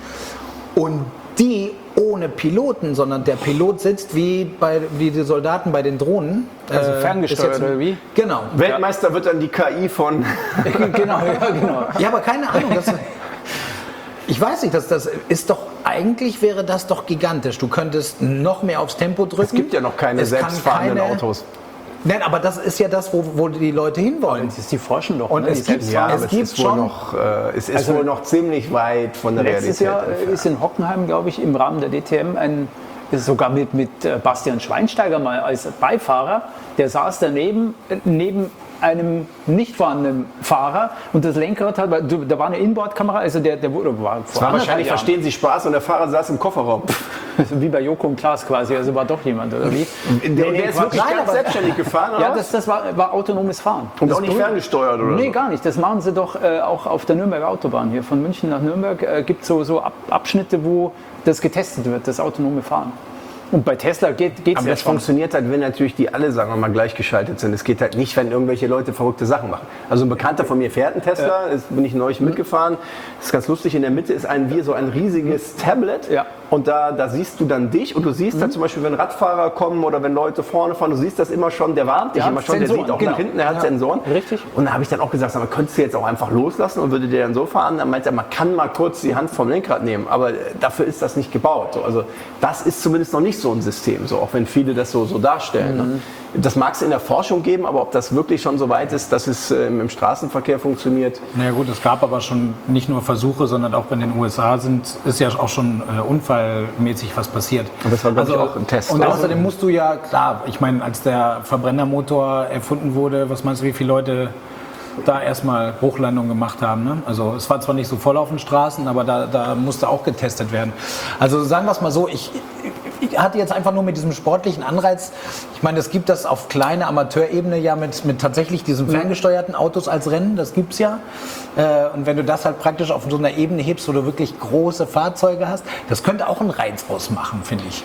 Und die ohne Piloten, sondern der Pilot sitzt wie die Soldaten bei den Drohnen. Also ferngesteuert ist jetzt oder wie? Genau. Weltmeister wird dann die KI von... Genau. Ja, aber keine Ahnung. Ich weiß nicht, das ist doch, eigentlich wäre das doch gigantisch. Du könntest noch mehr aufs Tempo drücken. Es gibt ja noch keine Es kann selbstfahrenden keine- Autos. Nein, aber das ist ja das, wo die Leute hinwollen. Das ist die forschen doch. Und ne? es Die gibt- Selbstfahren- es aber gibt ist wohl schon- noch, es ist Also wohl noch ziemlich weit von der Letztes Realität Jahr entfernt. ist in Hockenheim, glaube ich, im Rahmen der DTM ist sogar mit Bastian Schweinsteiger mal als Beifahrer, der saß daneben, neben einem nicht vorhandenen Fahrer und das Lenkrad hat, da war eine Inboardkamera, also der wurde, war Das war wahrscheinlich, verstehen Sie Spaß, und der Fahrer saß im Kofferraum. wie bei Joko und Klaas quasi, also war doch jemand, oder wie? Der ist wirklich Nein, ganz aber- selbstständig gefahren, oder Ja, was? das war autonomes Fahren. Und Das auch nicht berühmt- ferngesteuert, oder Nee, so? gar nicht. Das machen sie doch auch auf der Nürnberger Autobahn hier. Von München nach Nürnberg gibt es so Abschnitte, wo das getestet wird, das autonome Fahren. Und bei Tesla geht es Aber ja das schon. funktioniert halt, wenn natürlich die alle, sagen wir mal, gleichgeschaltet sind. Es geht halt nicht, wenn irgendwelche Leute verrückte Sachen machen. Also ein Bekannter von mir fährt einen Tesla, bin ich neulich mitgefahren. Das ist ganz lustig, in der Mitte ist so ein riesiges Tablet. Ja. und da siehst du dann dich und du siehst dann zum Beispiel, wenn Radfahrer kommen oder wenn Leute vorne fahren, du siehst das immer schon, der warnt dich immer schon, Sensoren, der sieht auch genau. nach hinten, der hat Sensoren. Richtig. Und da habe ich dann auch gesagt, sag mal, könntest du jetzt auch einfach loslassen und würde der dann so fahren? Dann meinte er, man kann mal kurz die Hand vom Lenkrad nehmen, aber dafür ist das nicht gebaut. So, also das ist zumindest noch nicht so ein System, so, auch wenn viele das so darstellen. Ne? Das mag es in der Forschung geben, aber ob das wirklich schon so weit ist, dass es im Straßenverkehr funktioniert. Na gut, es gab aber schon nicht nur Versuche, sondern auch in den USA ist ja auch schon unfallmäßig was passiert. Und das war, glaube ich, auch ein Test. Und außerdem musst du ja, klar, ich meine, als der Verbrennermotor erfunden wurde, was meinst du, wie viele Leute da erstmal Hochlandung gemacht haben? Ne? Also es war zwar nicht so voll auf den Straßen, aber da musste auch getestet werden. Also sagen wir es mal so, ich hatte jetzt einfach nur mit diesem sportlichen Anreiz, ich meine, es gibt das auf kleiner Amateurebene ja mit tatsächlich diesen ferngesteuerten Autos als Rennen, das gibt's ja. Und wenn du das halt praktisch auf so einer Ebene hebst, wo du wirklich große Fahrzeuge hast, das könnte auch einen Reiz ausmachen, finde ich.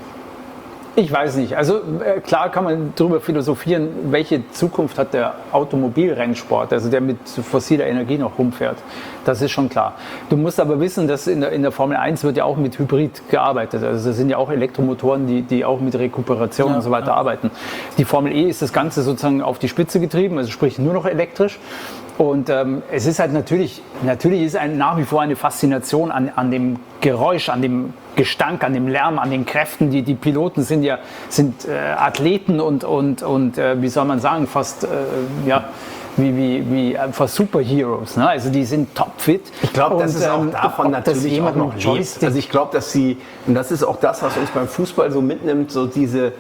Ich weiß nicht. Also klar kann man darüber philosophieren, welche Zukunft hat der Automobilrennsport, also der mit fossiler Energie noch rumfährt. Das ist schon klar. Du musst aber wissen, dass in der Formel 1 wird ja auch mit Hybrid gearbeitet. Also das sind ja auch Elektromotoren, die auch mit Rekuperation und so weiter arbeiten. Die Formel E ist das Ganze sozusagen auf die Spitze getrieben, also sprich nur noch elektrisch. Und es ist halt natürlich ist nach wie vor eine Faszination an dem Geräusch, an dem Gestank, an dem Lärm, an den Kräften. Die Piloten sind Athleten und wie soll man sagen, fast wie fast Superheroes. Ne? Also die sind topfit. Ich glaube, das ist auch davon natürlich auch noch Joystick. Also ich glaube, dass und das ist auch das, was uns beim Fußball so mitnimmt, so diese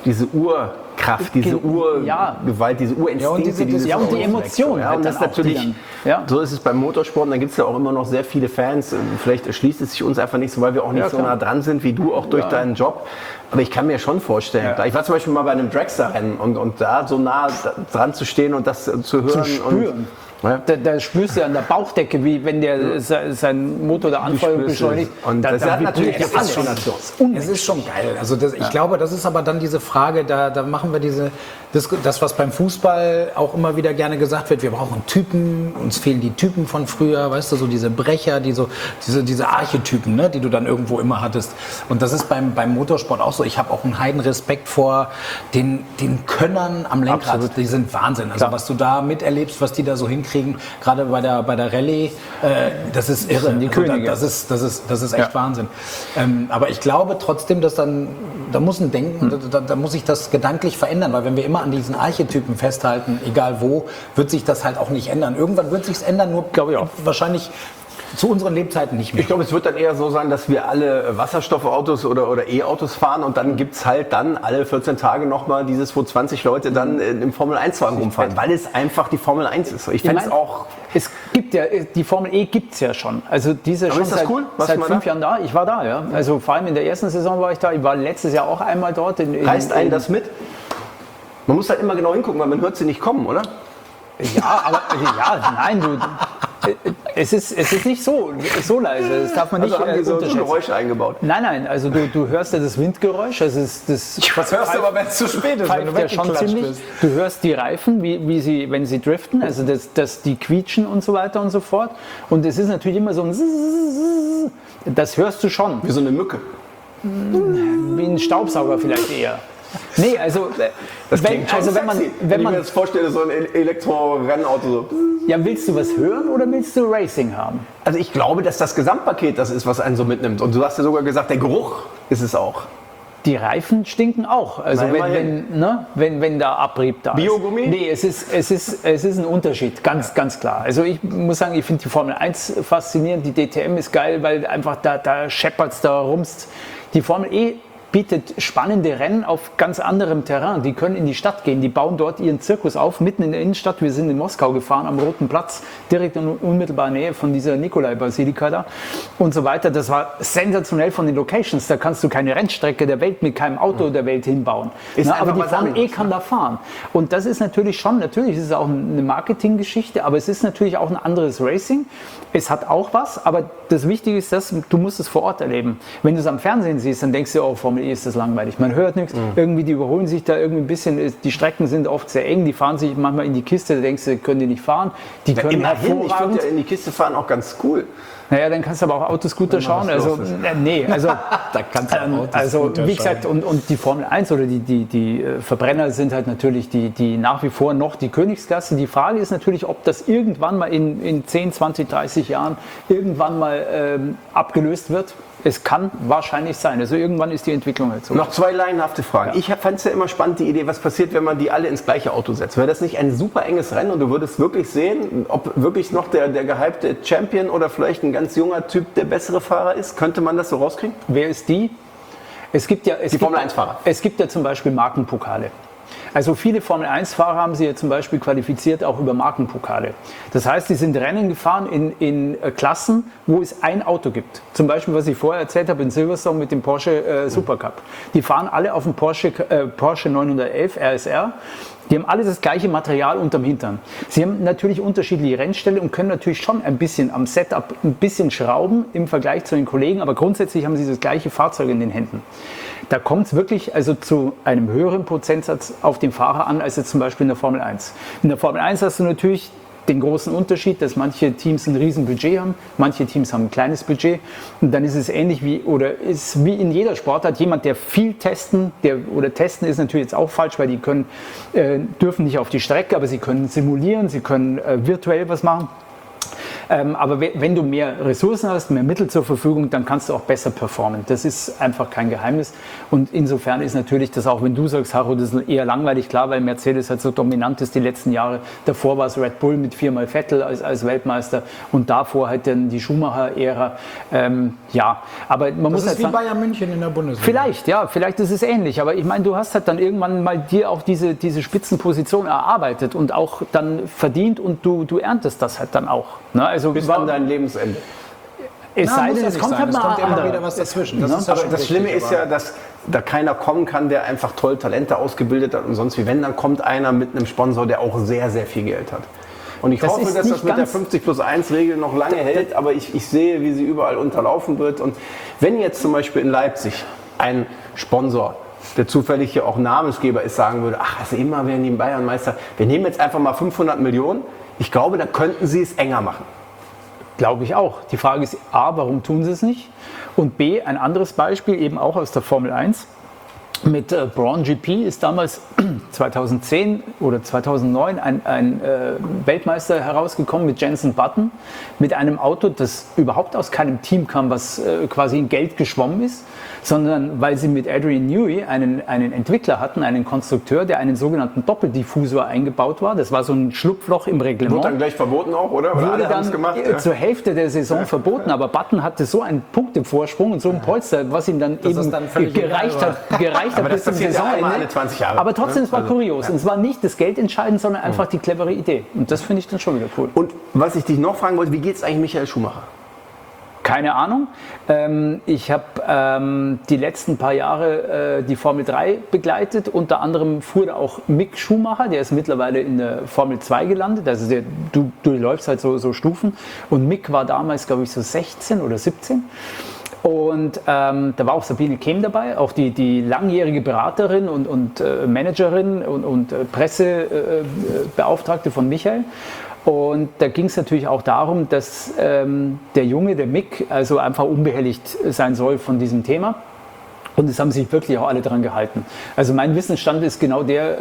Urkraft, diese Urgewalt, diese Urinstinkte, und die Emotionen. Ja, und das natürlich, so ist es beim Motorsport, und da gibt es ja auch immer noch sehr viele Fans, vielleicht erschließt es sich uns einfach nicht so, weil wir auch nicht so nah dran sind wie du, auch durch deinen Job. Aber ich kann mir schon vorstellen, ich war zum Beispiel mal bei einem Dragster-Rennen und da so nah dran zu stehen und das zu hören. Zu spüren. Da spürst du an der Bauchdecke, wie wenn der sein Motor da Anfeuerung beschleunigt. Und das hat natürlich eine Faszination. Es ist schon geil. Also ich glaube, das ist aber dann diese Frage, da machen wir das, was beim Fußball auch immer wieder gerne gesagt wird, wir brauchen Typen, uns fehlen die Typen von früher, weißt du, so diese Brecher, diese Archetypen, ne, die du dann irgendwo immer hattest. Und das ist beim Motorsport auch so. Ich habe auch einen Heidenrespekt vor den Könnern am Lenkrad. Absolut. Die sind Wahnsinn. Also was du da miterlebst, was die da so hinkriegen, gerade bei der Rallye, das ist irre. Die Könige. Das ist echt Wahnsinn. Aber ich glaube trotzdem, dass da muss ein Denken, da muss sich das gedanklich verändern, weil wenn wir immer an diesen Archetypen festhalten, egal wo, wird sich das halt auch nicht ändern. Irgendwann wird sich's ändern, nur glaube ich auch wahrscheinlich zu unseren Lebzeiten nicht mehr. Ich glaube, es wird dann eher so sein, dass wir alle Wasserstoffautos oder E-Autos fahren und dann gibt es halt dann alle 14 Tage nochmal dieses, wo 20 Leute dann im Formel-1-Wagen rumfahren, weil es einfach die Formel 1 ist. Ich fände es auch... Es gibt ja, die Formel E gibt es ja schon. Also diese Aber schon ist das cool? seit 5 Jahren da. Ich war da, ja. Also vor allem in der ersten Saison war ich da. Ich war letztes Jahr auch einmal dort. Reißt einen das mit? Man muss halt immer genau hingucken, weil man hört sie nicht kommen, oder? Ja, aber nein, es ist nicht so leise. Das darf man nicht haben die so unterschätzen. Geräusche eingebaut. Nein, also du hörst ja das Windgeräusch. Das hörst du aber, wenn es zu spät ist, wenn du ja schon ziemlich. bist. Du hörst die Reifen, wenn sie driften, also die quietschen und so weiter und so fort. Und es ist natürlich immer so ein Zzzz, das hörst du schon. Wie so eine Mücke. Wie ein Staubsauger vielleicht eher. Nee, also wenn man mir das vorstelle, so ein Elektro-Rennauto so. Ja, willst du was hören oder willst du Racing haben? Also ich glaube, dass das Gesamtpaket das ist, was einen so mitnimmt. Und du hast ja sogar gesagt, der Geruch ist es auch. Die Reifen stinken auch. Also wenn da Abrieb da ist. Biogummi? Nee, es ist ein Unterschied, ganz klar. Also ich muss sagen, ich finde die Formel 1 faszinierend, die DTM ist geil, weil einfach da scheppert's, da rumst. Die Formel E bietet spannende Rennen auf ganz anderem Terrain. Die können in die Stadt gehen, die bauen dort ihren Zirkus auf, mitten in der Innenstadt. Wir sind in Moskau gefahren, am Roten Platz, direkt in unmittelbarer Nähe von dieser Nikolai-Basilika da und so weiter. Das war sensationell von den Locations. Da kannst du keine Rennstrecke der Welt mit keinem Auto der Welt hinbauen. Aber die Formel E kann da fahren. Und das ist natürlich ist es auch eine Marketinggeschichte, aber es ist natürlich auch ein anderes Racing. Es hat auch was, aber das Wichtige ist, du musst es vor Ort erleben. Wenn du es am Fernsehen siehst, dann denkst du, oh, Formel Formel E ist das langweilig. Man hört nichts, irgendwie die überholen sich da irgendwie ein bisschen, die Strecken sind oft sehr eng, die fahren sich manchmal in die Kiste, da denkst du, können die nicht fahren. Die können Immerhin, ich hervorragend. finde ja in die Kiste fahren auch ganz cool. Naja, dann kannst du aber auch Autoscooter schauen. Also, nee, also, Da kannst du auch also Autoscooter wie gesagt, und die Formel 1 oder die Verbrenner sind halt natürlich die nach wie vor noch die Königsklasse. Die Frage ist natürlich, ob das irgendwann mal in 10, 20, 30 Jahren irgendwann mal abgelöst wird. Es kann wahrscheinlich sein. Also irgendwann ist die Entwicklung halt so. Noch zwei laienhafte Fragen. Ja. Ich fand es ja immer spannend, die Idee, was passiert, wenn man die alle ins gleiche Auto setzt. Wäre das nicht ein super enges Rennen und du würdest wirklich sehen, ob wirklich noch der gehypte Champion oder vielleicht ein ganz junger Typ der bessere Fahrer ist? Könnte man das so rauskriegen? Wer ist die? Die Formel-1-Fahrer. Es gibt ja zum Beispiel Markenpokale. Also viele Formel-1-Fahrer haben sie ja zum Beispiel qualifiziert auch über Markenpokale. Das heißt, die sind Rennen gefahren in Klassen, wo es ein Auto gibt. Zum Beispiel, was ich vorher erzählt habe in Silverstone mit dem Porsche Supercup. Die fahren alle auf dem Porsche 911 RSR. Die haben alle das gleiche Material unterm Hintern. Sie haben natürlich unterschiedliche Rennställe und können natürlich schon ein bisschen am Setup ein bisschen schrauben im Vergleich zu den Kollegen, aber grundsätzlich haben sie das gleiche Fahrzeug in den Händen. Da kommt es wirklich also zu einem höheren Prozentsatz auf den Fahrer an, als jetzt zum Beispiel in der Formel 1. In der Formel 1 hast du natürlich den großen Unterschied, dass manche Teams ein riesen Budget haben, manche Teams haben ein kleines Budget und dann ist es ähnlich ist wie in jeder Sportart jemand, der viel testen ist natürlich jetzt auch falsch, weil die dürfen nicht auf die Strecke, aber sie können simulieren, sie können virtuell was machen. Aber wenn du mehr Ressourcen hast, mehr Mittel zur Verfügung, dann kannst du auch besser performen. Das ist einfach kein Geheimnis. Und insofern ist natürlich das auch, wenn du sagst, Haro, das ist eher langweilig, klar, weil Mercedes halt so dominant ist die letzten Jahre. Davor war es Red Bull mit 4-mal Vettel als Weltmeister und davor halt dann die Schumacher-Ära. Ja, aber man muss Das halt ist wie sagen, Bayern München in der Bundesliga. Vielleicht ist es ähnlich. Aber ich meine, du hast halt dann irgendwann mal dir auch diese Spitzenposition erarbeitet und auch dann verdient und du erntest das halt dann auch. Ne? Also Bis an dein Lebensende. Es sei denn, es kommt halt mal immer wieder was dazwischen. Das ist ja Aber schon das Schlimme richtig, ist ja, dass da keiner kommen kann, der einfach toll Talente ausgebildet hat und sonst wie. Wenn, dann kommt einer mit einem Sponsor, der auch sehr, sehr viel Geld hat. Und ich hoffe, dass das mit der 50+1-Regel noch lange hält, aber ich sehe, wie sie überall unterlaufen wird. Und wenn jetzt zum Beispiel in Leipzig ein Sponsor, der zufällig hier auch Namensgeber ist, sagen würde, ach, also immer werden die Bayernmeister, wir nehmen jetzt einfach mal 500 Millionen, ich glaube, da könnten sie es enger machen. Glaube ich auch. Die Frage ist A, warum tun sie es nicht? Und B, ein anderes Beispiel, eben auch aus der Formel 1. Mit Braun GP ist damals 2010 oder 2009 ein Weltmeister herausgekommen mit Jenson Button, mit einem Auto, das überhaupt aus keinem Team kam, was quasi in Geld geschwommen ist, sondern weil sie mit Adrian Newey einen Entwickler hatten, einen Konstrukteur, der einen sogenannten Doppeldiffusor eingebaut war. Das war so ein Schlupfloch im Reglement. Wurde dann gleich verboten auch, oder? Oder Wurde alle haben's dann gemacht, ja. zur Hälfte der Saison verboten, aber Button hatte so einen Punktevorsprung und so ein Polster, was ihm dann Das ist eben dann völlig gereicht egal, hat Aber das bis zum passiert ja einmal alle Saisonende. 20 Jahre. Aber trotzdem, es war Also, kurios. Und es war nicht das Geld entscheidend, sondern einfach die clevere Idee. Und das finde ich dann schon wieder cool. Und was ich dich noch fragen wollte, wie geht es eigentlich Michael Schumacher? Keine Ahnung. Ich habe die letzten paar Jahre die Formel 3 begleitet. Unter anderem fuhr da auch Mick Schumacher, der ist mittlerweile in der Formel 2 gelandet. Also du durchläufst halt so Stufen. Und Mick war damals, glaube ich, so 16 oder 17. Und da war auch Sabine Kehm dabei, auch die langjährige Beraterin und Managerin und Pressebeauftragte von Michael. Und da ging es natürlich auch darum, dass der Junge, der Mick, also einfach unbehelligt sein soll von diesem Thema. Und es haben sich wirklich auch alle daran gehalten. Also mein Wissensstand ist genau der,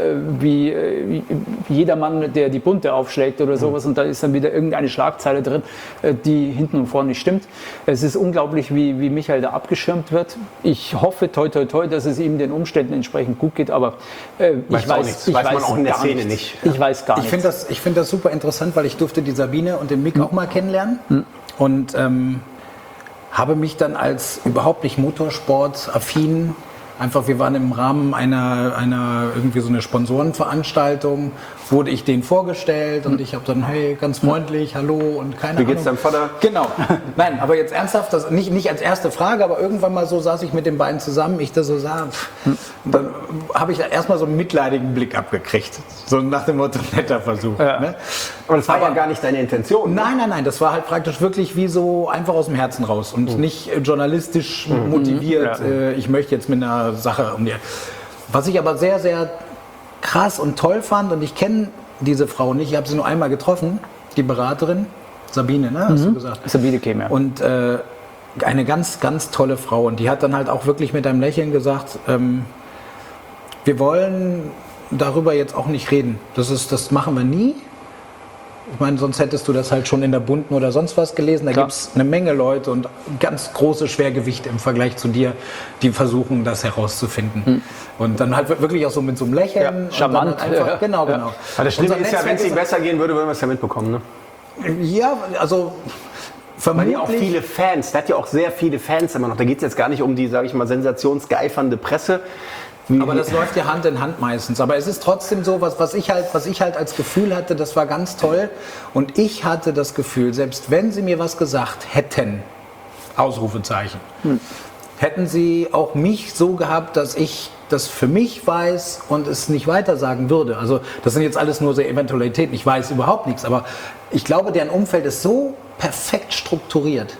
wie jeder Mann, der die Bunte aufschlägt oder sowas und da ist dann wieder irgendeine Schlagzeile drin, die hinten und vorne nicht stimmt. Es ist unglaublich, wie Michael da abgeschirmt wird. Ich hoffe, toi toi toi, dass es ihm den Umständen entsprechend gut geht, aber ich weiß man auch in der Szene nicht. Ich weiß gar Ich nichts. finde das super interessant, weil ich durfte die Sabine und den Mick auch mal kennenlernen. Und habe mich dann als überhaupt nicht motorsportaffin, einfach, wir waren im Rahmen einer irgendwie so eine Sponsorenveranstaltung, wurde ich denen vorgestellt und ich habe dann, hey, ganz freundlich, hallo und keine Ahnung. Wie geht's deinem Vater? Genau. Nein, aber jetzt ernsthaft, das nicht als erste Frage, aber irgendwann mal so saß ich mit den beiden zusammen, ich da so sah, dann habe ich da erstmal so einen mitleidigen Blick abgekriegt. So nach dem Motto, netter Versuch. Ja. Ne? Aber das war ja gar nicht deine Intention. Nein, das war halt praktisch wirklich wie so einfach aus dem Herzen raus und nicht journalistisch motiviert, Ja. ich möchte jetzt mit einer einer Sache um die. Was ich aber sehr, sehr krass und toll fand, und ich kenne diese Frau nicht, ich habe sie nur einmal getroffen, die Beraterin, Sabine, ne, hast du gesagt? Sabine käme. Und eine ganz, ganz tolle Frau. Und die hat dann halt auch wirklich mit einem Lächeln gesagt, wir wollen darüber jetzt auch nicht reden. Das machen wir nie. Ich meine, sonst hättest du das halt schon in der Bunten oder sonst was gelesen. Da gibt es eine Menge Leute und ganz große Schwergewichte im Vergleich zu dir, die versuchen, das herauszufinden. Und dann halt wirklich auch so mit so einem Lächeln. Ja, charmant. Und dann einfach, genau. Aber das Schlimme ist ja, wenn es ihm besser gehen würde, würden wir es ja mitbekommen. Ne? Ja, also Weil die auch vermutlich. viele Fans, der hat ja auch sehr viele Fans immer noch. Da geht es jetzt gar nicht um die, sage ich mal, sensationsgeifernde Presse. Aber das läuft ja Hand in Hand meistens. Aber es ist trotzdem so, was ich halt als Gefühl hatte, das war ganz toll. Und ich hatte das Gefühl, selbst wenn sie mir was gesagt hätten, Ausrufezeichen, hätten sie auch mich so gehabt, dass ich das für mich weiß und es nicht weiter sagen würde. Also das sind jetzt alles nur so Eventualitäten. Ich weiß überhaupt nichts. Aber ich glaube, deren Umfeld ist so perfekt strukturiert.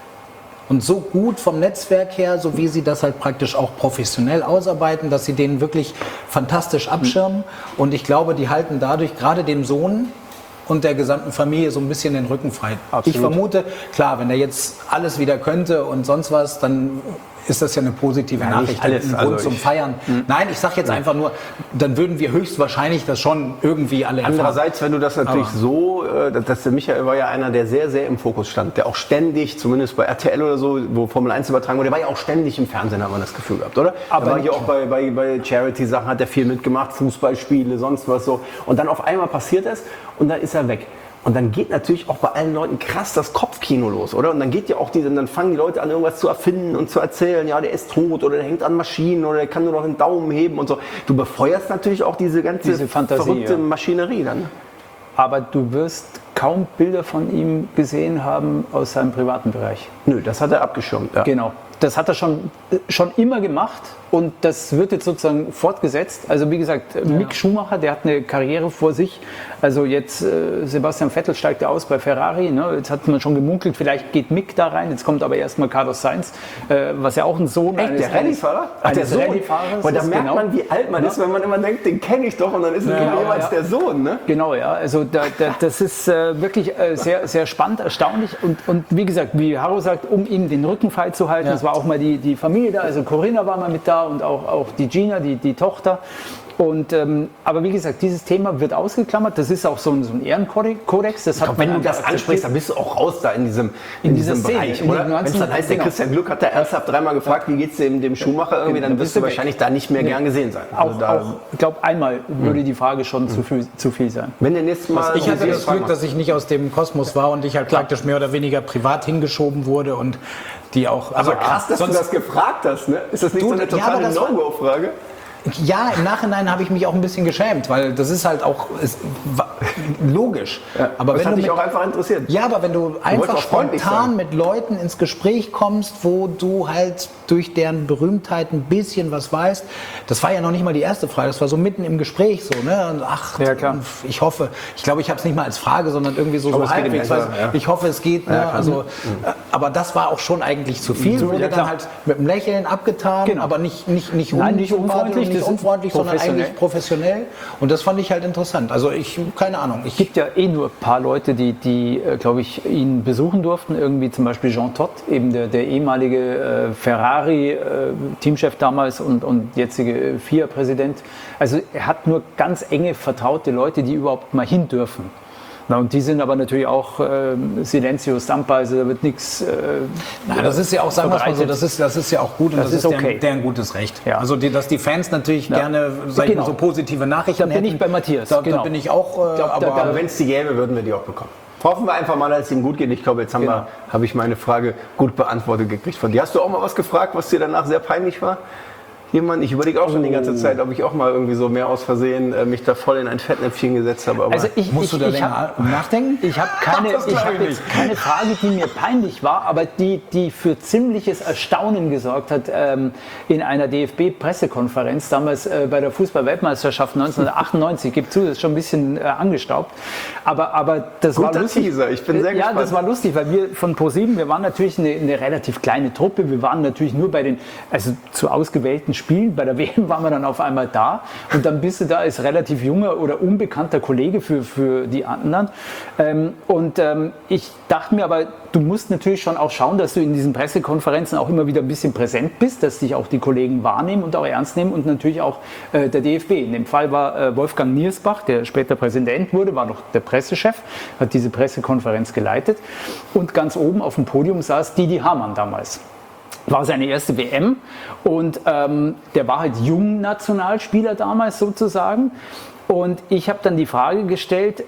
Und so gut vom Netzwerk her, so wie sie das halt praktisch auch professionell ausarbeiten, dass sie den wirklich fantastisch abschirmen. Und ich glaube, die halten dadurch gerade dem Sohn und der gesamten Familie so ein bisschen den Rücken frei. Absolut. Ich vermute, klar, wenn er jetzt alles wieder könnte und sonst was, dann ist das ja eine positive Ja, Nachricht, nicht alles, ein also Grund zum ich- Feiern. Nein, ich sage jetzt einfach nur, dann würden wir höchstwahrscheinlich das schon irgendwie alle erfahren. Andererseits, wenn du das natürlich so, der Michael war ja einer, der sehr, sehr im Fokus stand, der auch ständig, zumindest bei RTL oder so, wo Formel 1 übertragen wurde, der war ja auch ständig im Fernsehen, hat man das Gefühl gehabt, oder? Aber der war hier auch bei Charity-Sachen, hat er viel mitgemacht, Fußballspiele, sonst was so. Und dann auf einmal passiert es und dann ist er weg. Und dann geht natürlich auch bei allen Leuten krass das Kopfkino los, oder? Und dann geht ja auch dann fangen die Leute an, irgendwas zu erfinden und zu erzählen, ja, der ist tot oder der hängt an Maschinen oder der kann nur noch den Daumen heben und so. Du befeuerst natürlich auch diese ganze Diese Fantasie, verrückte ja. Maschinerie dann. Ne? Aber du wirst kaum Bilder von ihm gesehen haben aus seinem privaten Bereich. Nö, das hat er abgeschirmt. Ja. Genau. Das hat er schon immer gemacht und das wird jetzt sozusagen fortgesetzt. Also wie gesagt, Mick Schumacher, der hat eine Karriere vor sich. Also jetzt Sebastian Vettel steigt ja aus bei Ferrari. Ne? Jetzt hat man schon gemunkelt, vielleicht geht Mick da rein. Jetzt kommt aber erstmal Carlos Sainz, was ja auch ein Sohn Echt, der Rallyefahrer? Ach, der eines Sohn? Rallyfahrers Boah, da ist, merkt genau. man, wie alt man ist, wenn man immer denkt, den kenne ich doch und dann ist es genau jeweils der Sohn. Ne? Genau, ja. Also das ist wirklich sehr, sehr spannend, erstaunlich. Und wie gesagt, wie Haro sagt, um ihm den Rücken frei zu halten, es war auch mal die Familie da, also Corinna war mal mit da und auch die Gina, die Tochter. Und, aber wie gesagt, dieses Thema wird ausgeklammert. Das ist auch so ein Ehrenkodex. Das hat Wenn man du das einfach ansprichst, dann bist du auch raus da in diesem dieser Szene, Bereich, in oder? dem Wenn es ganzen- dann heißt, der genau. Christian Glück hat da ernsthaft dreimal gefragt, wie geht's dem Schumacher irgendwie, dann Dann wirst bist du du wahrscheinlich da nicht mehr gern gesehen sein. Also Ich glaube, einmal würde die Frage schon zu viel sein. wenn der nächste Mal... Ich hatte das Glück, dass ich nicht aus dem Kosmos war und ich halt praktisch mehr oder weniger privat hingeschoben wurde und die auch. Aber krass, dass du das gefragt hast, ne? Ist das nicht Du, so eine ja, aber totale das war- No-Go-Frage? Ja, im Nachhinein habe ich mich auch ein bisschen geschämt, weil das ist halt auch logisch. Aber Das wenn hat du dich mit, auch einfach interessiert. ja, aber wenn du einfach auch freundlich spontan sein. mit Leuten ins Gespräch kommst, wo du halt durch deren Berühmtheit ein bisschen was weißt, das war ja noch nicht mal die erste Frage, das war so mitten im Gespräch so, ne? Und ach, Ja, klar. ich hoffe, ich glaube, ich habe es nicht mal als Frage, sondern irgendwie so es geht ihm halbwegs, besser, weißt, ja. ich hoffe, es geht, ne? Also, aber das war auch schon eigentlich zu viel, wurde ja, dann klar. halt mit einem Lächeln abgetan, Genau. aber nicht Nein, nicht unsympathisch unfreundlich, und nicht das ist unfreundlich, sondern professionell. eigentlich professionell. Und das fand ich halt interessant. Also keine Ahnung. Es gibt ja eh nur ein paar Leute, die glaube ich, ihn besuchen durften. Irgendwie zum Beispiel Jean Todt, eben der ehemalige Ferrari-Teamchef damals und jetzige FIA-Präsident. Also er hat nur ganz enge, vertraute Leute, die überhaupt mal hin dürfen. Na, und die sind aber natürlich auch Silencio Stampa, also da wird nichts. Na, das ist ja auch, sagen wir es mal so, verbreitet. das ist ja auch gut und das, ist ist okay. deren gutes Recht. Ja. Also dass die Fans natürlich gerne, sag ich mal, Genau. so positive Nachrichten Da bin ich hätten. bei Matthias, Da genau. bin ich auch, da- Aber wenn es die gäbe, würden wir die auch bekommen. Hoffen wir einfach mal, dass es ihm gut geht. Ich glaube, jetzt habe ich meine Frage gut beantwortet gekriegt von dir. Hast du auch mal was gefragt, was dir danach sehr peinlich war? Jemand, ich überlege auch schon die ganze Zeit, ob ich auch mal irgendwie so mehr aus Versehen mich da voll in ein Fettnäpfchen gesetzt habe. Aber Also musst du da länger nachdenken? Ich habe jetzt keine Frage, die mir peinlich war, aber die für ziemliches Erstaunen gesorgt hat in einer DFB-Pressekonferenz, damals bei der Fußball-Weltmeisterschaft 1998. Gibt zu, das ist schon ein bisschen angestaubt. Aber das war Guter lustig. Teaser, ich bin sehr Ja, gespannt. das war lustig, weil wir von ProSieben, wir waren natürlich eine relativ kleine Truppe. Wir waren natürlich nur bei den, also zu ausgewählten Spielen Spielen. Bei der WM waren wir dann auf einmal da und dann bist du da als relativ junger oder unbekannter Kollege für die anderen. Ich dachte mir aber, du musst natürlich schon auch schauen, dass du in diesen Pressekonferenzen auch immer wieder ein bisschen präsent bist, dass dich auch die Kollegen wahrnehmen und auch ernst nehmen und natürlich auch der DFB. In dem Fall war Wolfgang Niersbach, der später Präsident wurde, war noch der Pressechef, hat diese Pressekonferenz geleitet und ganz oben auf dem Podium saß Didi Hamann damals. War seine erste WM und der war halt Jungnationalspieler damals sozusagen und ich habe dann die Frage gestellt,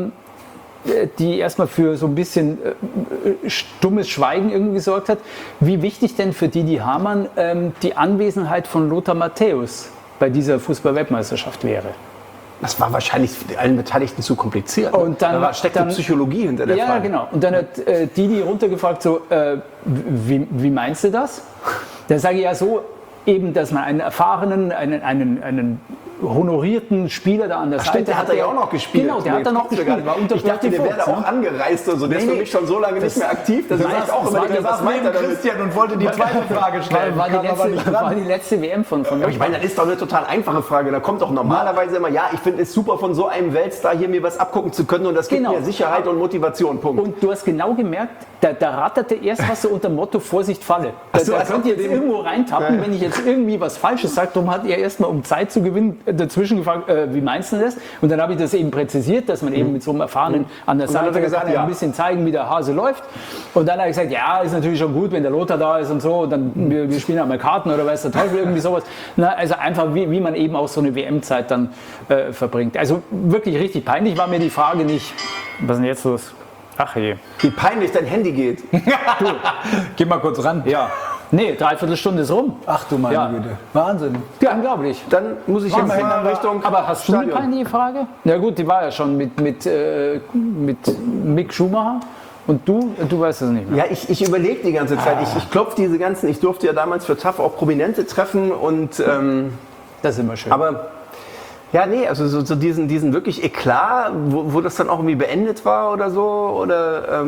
die erstmal für so ein bisschen stummes Schweigen irgendwie gesorgt hat. Wie wichtig denn für Didi Hamann die Anwesenheit von Lothar Matthäus bei dieser Fußball-Weltmeisterschaft wäre? Das war wahrscheinlich für allen Beteiligten zu kompliziert. Und dann da steckt eine Psychologie hinter der Frage. Ja, genau. Und dann hat Didi runtergefragt, so, wie meinst du das? Da sage ich ja so, eben, dass man einen erfahrenen, einen honorierten Spieler da an der Seite der hat er ja auch noch gespielt. Genau, der hat dann noch gespielt. War unter ich dachte, der wäre da auch angereist und so. Der ist für mich schon so lange nicht mehr aktiv. Das ist auch immer was meint er Christian und wollte die zweite Frage stellen. War die letzte WM von aber ich meine, das ist doch eine total einfache Frage. Da kommt doch normalerweise immer, ja, ich finde es super, von so einem Weltstar hier mir was abgucken zu können und das gibt mir Sicherheit und Motivation. Punkt. Und du hast genau gemerkt, da ratterte erst was so unter dem Motto Vorsicht, Falle. Da könnt ihr jetzt irgendwo reintappen, wenn ich jetzt irgendwie was Falsches sage. Darum hat er erstmal, um Zeit zu gewinnen, dazwischen gefragt, wie meinst du das? Und dann habe ich das eben präzisiert, dass man eben mit so einem Erfahrenen an der Seite gesagt, ein bisschen zeigen, wie der Hase läuft. Und dann habe ich gesagt, ja, ist natürlich schon gut, wenn der Lothar da ist und so. Und dann wir spielen einmal Karten oder weiß der Teufel, irgendwie sowas. Na, also einfach, wie man eben auch so eine WM-Zeit dann verbringt. Also wirklich richtig peinlich war mir die Frage nicht, was ist denn jetzt los? Ach je. Wie peinlich dein Handy geht. Geh mal kurz ran. Ja. Nee, 3/4 Stunde ist rum. Ach du meine Güte. Wahnsinn. Ja, unglaublich. Dann muss ich jetzt mal Richtung. Aber hast du eine peinliche Frage? Ja gut, die war ja schon mit Mick Schumacher. Und du weißt es nicht mehr. Ja, ich überlege die ganze Zeit. Ich klopfe diese ganzen, ich durfte ja damals für TAF auch Prominente treffen und das ist immer schön. Aber ja, nee, also so diesen wirklich Eklat, wo das dann auch irgendwie beendet war oder so, oder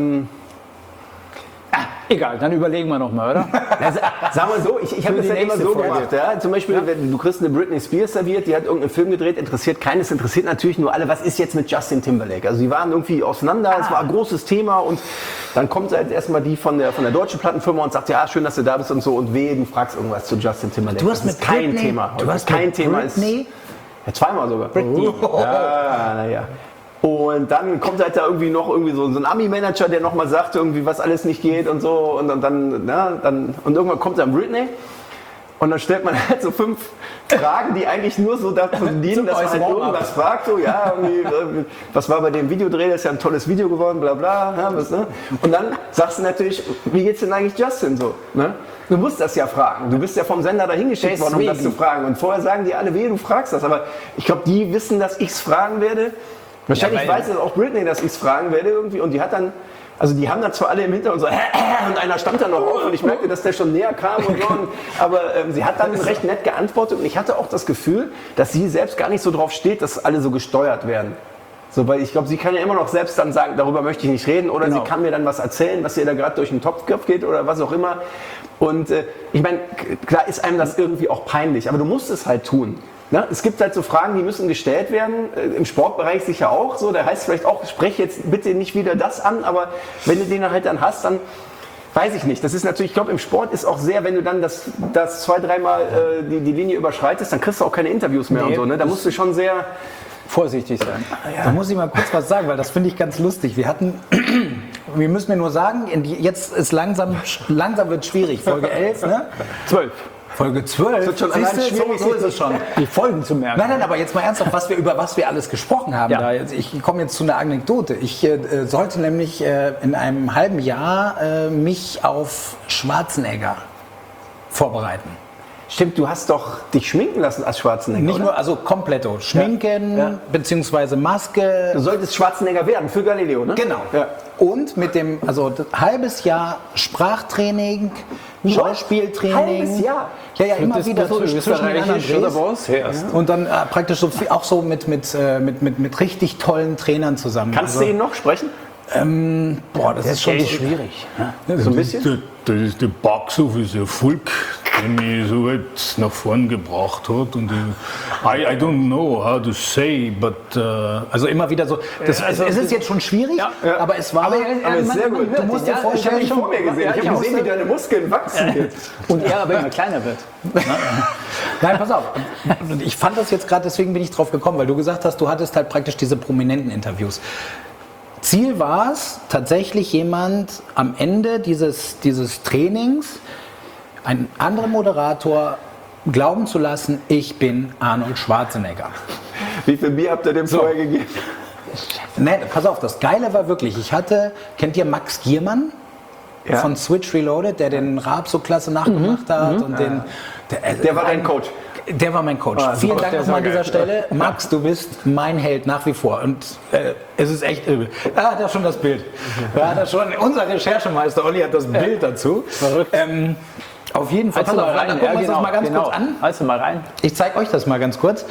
egal, dann überlegen wir nochmal, oder? Sag mal so, ich habe das ja immer so gemacht. Ja? Zum Beispiel, wenn du kriegst eine Britney Spears serviert, die hat irgendeinen Film gedreht, interessiert keinen, es interessiert natürlich nur alle, was ist jetzt mit Justin Timberlake? Also die waren irgendwie auseinander, es war ein großes Thema und dann kommt halt erstmal die von der deutschen Plattenfirma und sagt, ja, schön, dass du da bist und so und du fragst irgendwas zu Justin Timberlake. Du hast das ist kein Britney, Thema. Du hast kein Thema. Britney? Ja, zweimal sogar. Britney. Ja, naja. Und dann kommt halt da irgendwie so ein Ami-Manager, der nochmal sagt, irgendwie, was alles nicht geht und so. Und dann irgendwann kommt dann Britney. Und dann stellt man halt so 5 Fragen, die eigentlich nur so dazu dienen, dass man halt irgendwas fragt. So, ja, was war bei dem Videodreh? Das ist ja ein tolles Video geworden, bla bla. Ja, ne? Und dann sagst du natürlich, wie geht's denn eigentlich Justin so? Ne? Du musst das ja fragen. Du bist ja vom Sender dahin geschickt worden, um das zu fragen. Und vorher sagen die alle, du fragst das. Aber ich glaube, die wissen, dass ich es fragen werde. Wahrscheinlich weiß es auch Britney, dass ich es fragen werde irgendwie. Und die hat dann, also die haben dann zwar alle im Hintergrund so, und einer stand dann noch auf und ich merkte, dass der schon näher kam und so. Aber sie hat dann recht nett geantwortet und ich hatte auch das Gefühl, dass sie selbst gar nicht so drauf steht, dass alle so gesteuert werden. So, weil ich glaube, sie kann ja immer noch selbst dann sagen, darüber möchte ich nicht reden oder sie kann mir dann was erzählen, was ihr da gerade durch den Kopf geht oder was auch immer. Und ich meine, klar ist einem das irgendwie auch peinlich, aber du musst es halt tun. Ne? Es gibt halt so Fragen, die müssen gestellt werden, im Sportbereich sicher auch so, da heißt vielleicht auch, sprech jetzt bitte nicht wieder das an, aber wenn du den halt dann hast, dann weiß ich nicht. Das ist natürlich, ich glaube im Sport ist auch sehr, wenn du dann das 2-3 Mal die Linie überschreitest, dann kriegst du auch keine Interviews mehr und so. Ne? Da musst du schon sehr vorsichtig sein. Ja. Da muss ich mal kurz was sagen, weil das finde ich ganz lustig. Wir müssen mir nur sagen, jetzt ist langsam wird es schwierig. Folge 11, ne? 12. Folge 12. Das wird schon So ist es schon. Die Folgen zu merken. Nein, aber jetzt mal ernsthaft, über was wir alles gesprochen haben. Ja. Ich komme jetzt zu einer Anekdote. Ich sollte nämlich in einem halben Jahr mich auf Schwarzenegger vorbereiten. Stimmt, du hast doch dich schminken lassen als Schwarzenegger, Nicht oder? nur, also kompletto. Schminken, beziehungsweise Maske. Du solltest Schwarzenegger werden für Galileo, ne? Genau. Ja. Und mit dem, also halbes Jahr Sprachtraining, Schauspieltraining. Halbes Jahr? Ja, immer wieder so zwischen den anderen Drehs. Und dann praktisch so auch so mit richtig tollen Trainern zusammen. Kannst du ihn noch sprechen? Das ist schon schwierig. So ein bisschen? Das ist der Box-Office-Erfolg, der mich so weit nach vorn gebracht hat. Und I don't know how to say, but... Also immer wieder so, es ist jetzt schon schwierig, aber es war... Aber sehr gut. Du musst dir Ich habe vorstellen, dich vor mir gesehen. Ich habe gesehen, wie deine Muskeln wachsen jetzt. Und er aber immer kleiner wird. Nein, pass auf. Ich fand das jetzt gerade, deswegen bin ich drauf gekommen, weil du gesagt hast, du hattest halt praktisch diese prominenten Interviews. Ziel war es, tatsächlich jemand am Ende dieses Trainings, einen anderen Moderator, glauben zu lassen, ich bin Arnold Schwarzenegger. Wie viel Bier habt ihr dem vorher gegeben? Nee, pass auf, das Geile war wirklich, kennt ihr Max Giermann? Ja. Von Switch Reloaded, der den Raab so klasse nachgemacht hat. Und Der war dein Coach. Der war mein Coach. Vielen Dank nochmal an dieser Stelle. Max, du bist mein Held nach wie vor. Und es ist echt übel. Er hat ja schon das Bild. Unser Recherchemeister Olli hat das Bild dazu. Verrückt. Auf jeden Fall. Pass mal rein. Gucken wir uns das mal ganz kurz an. Also mal rein. Ich zeige euch das mal ganz kurz.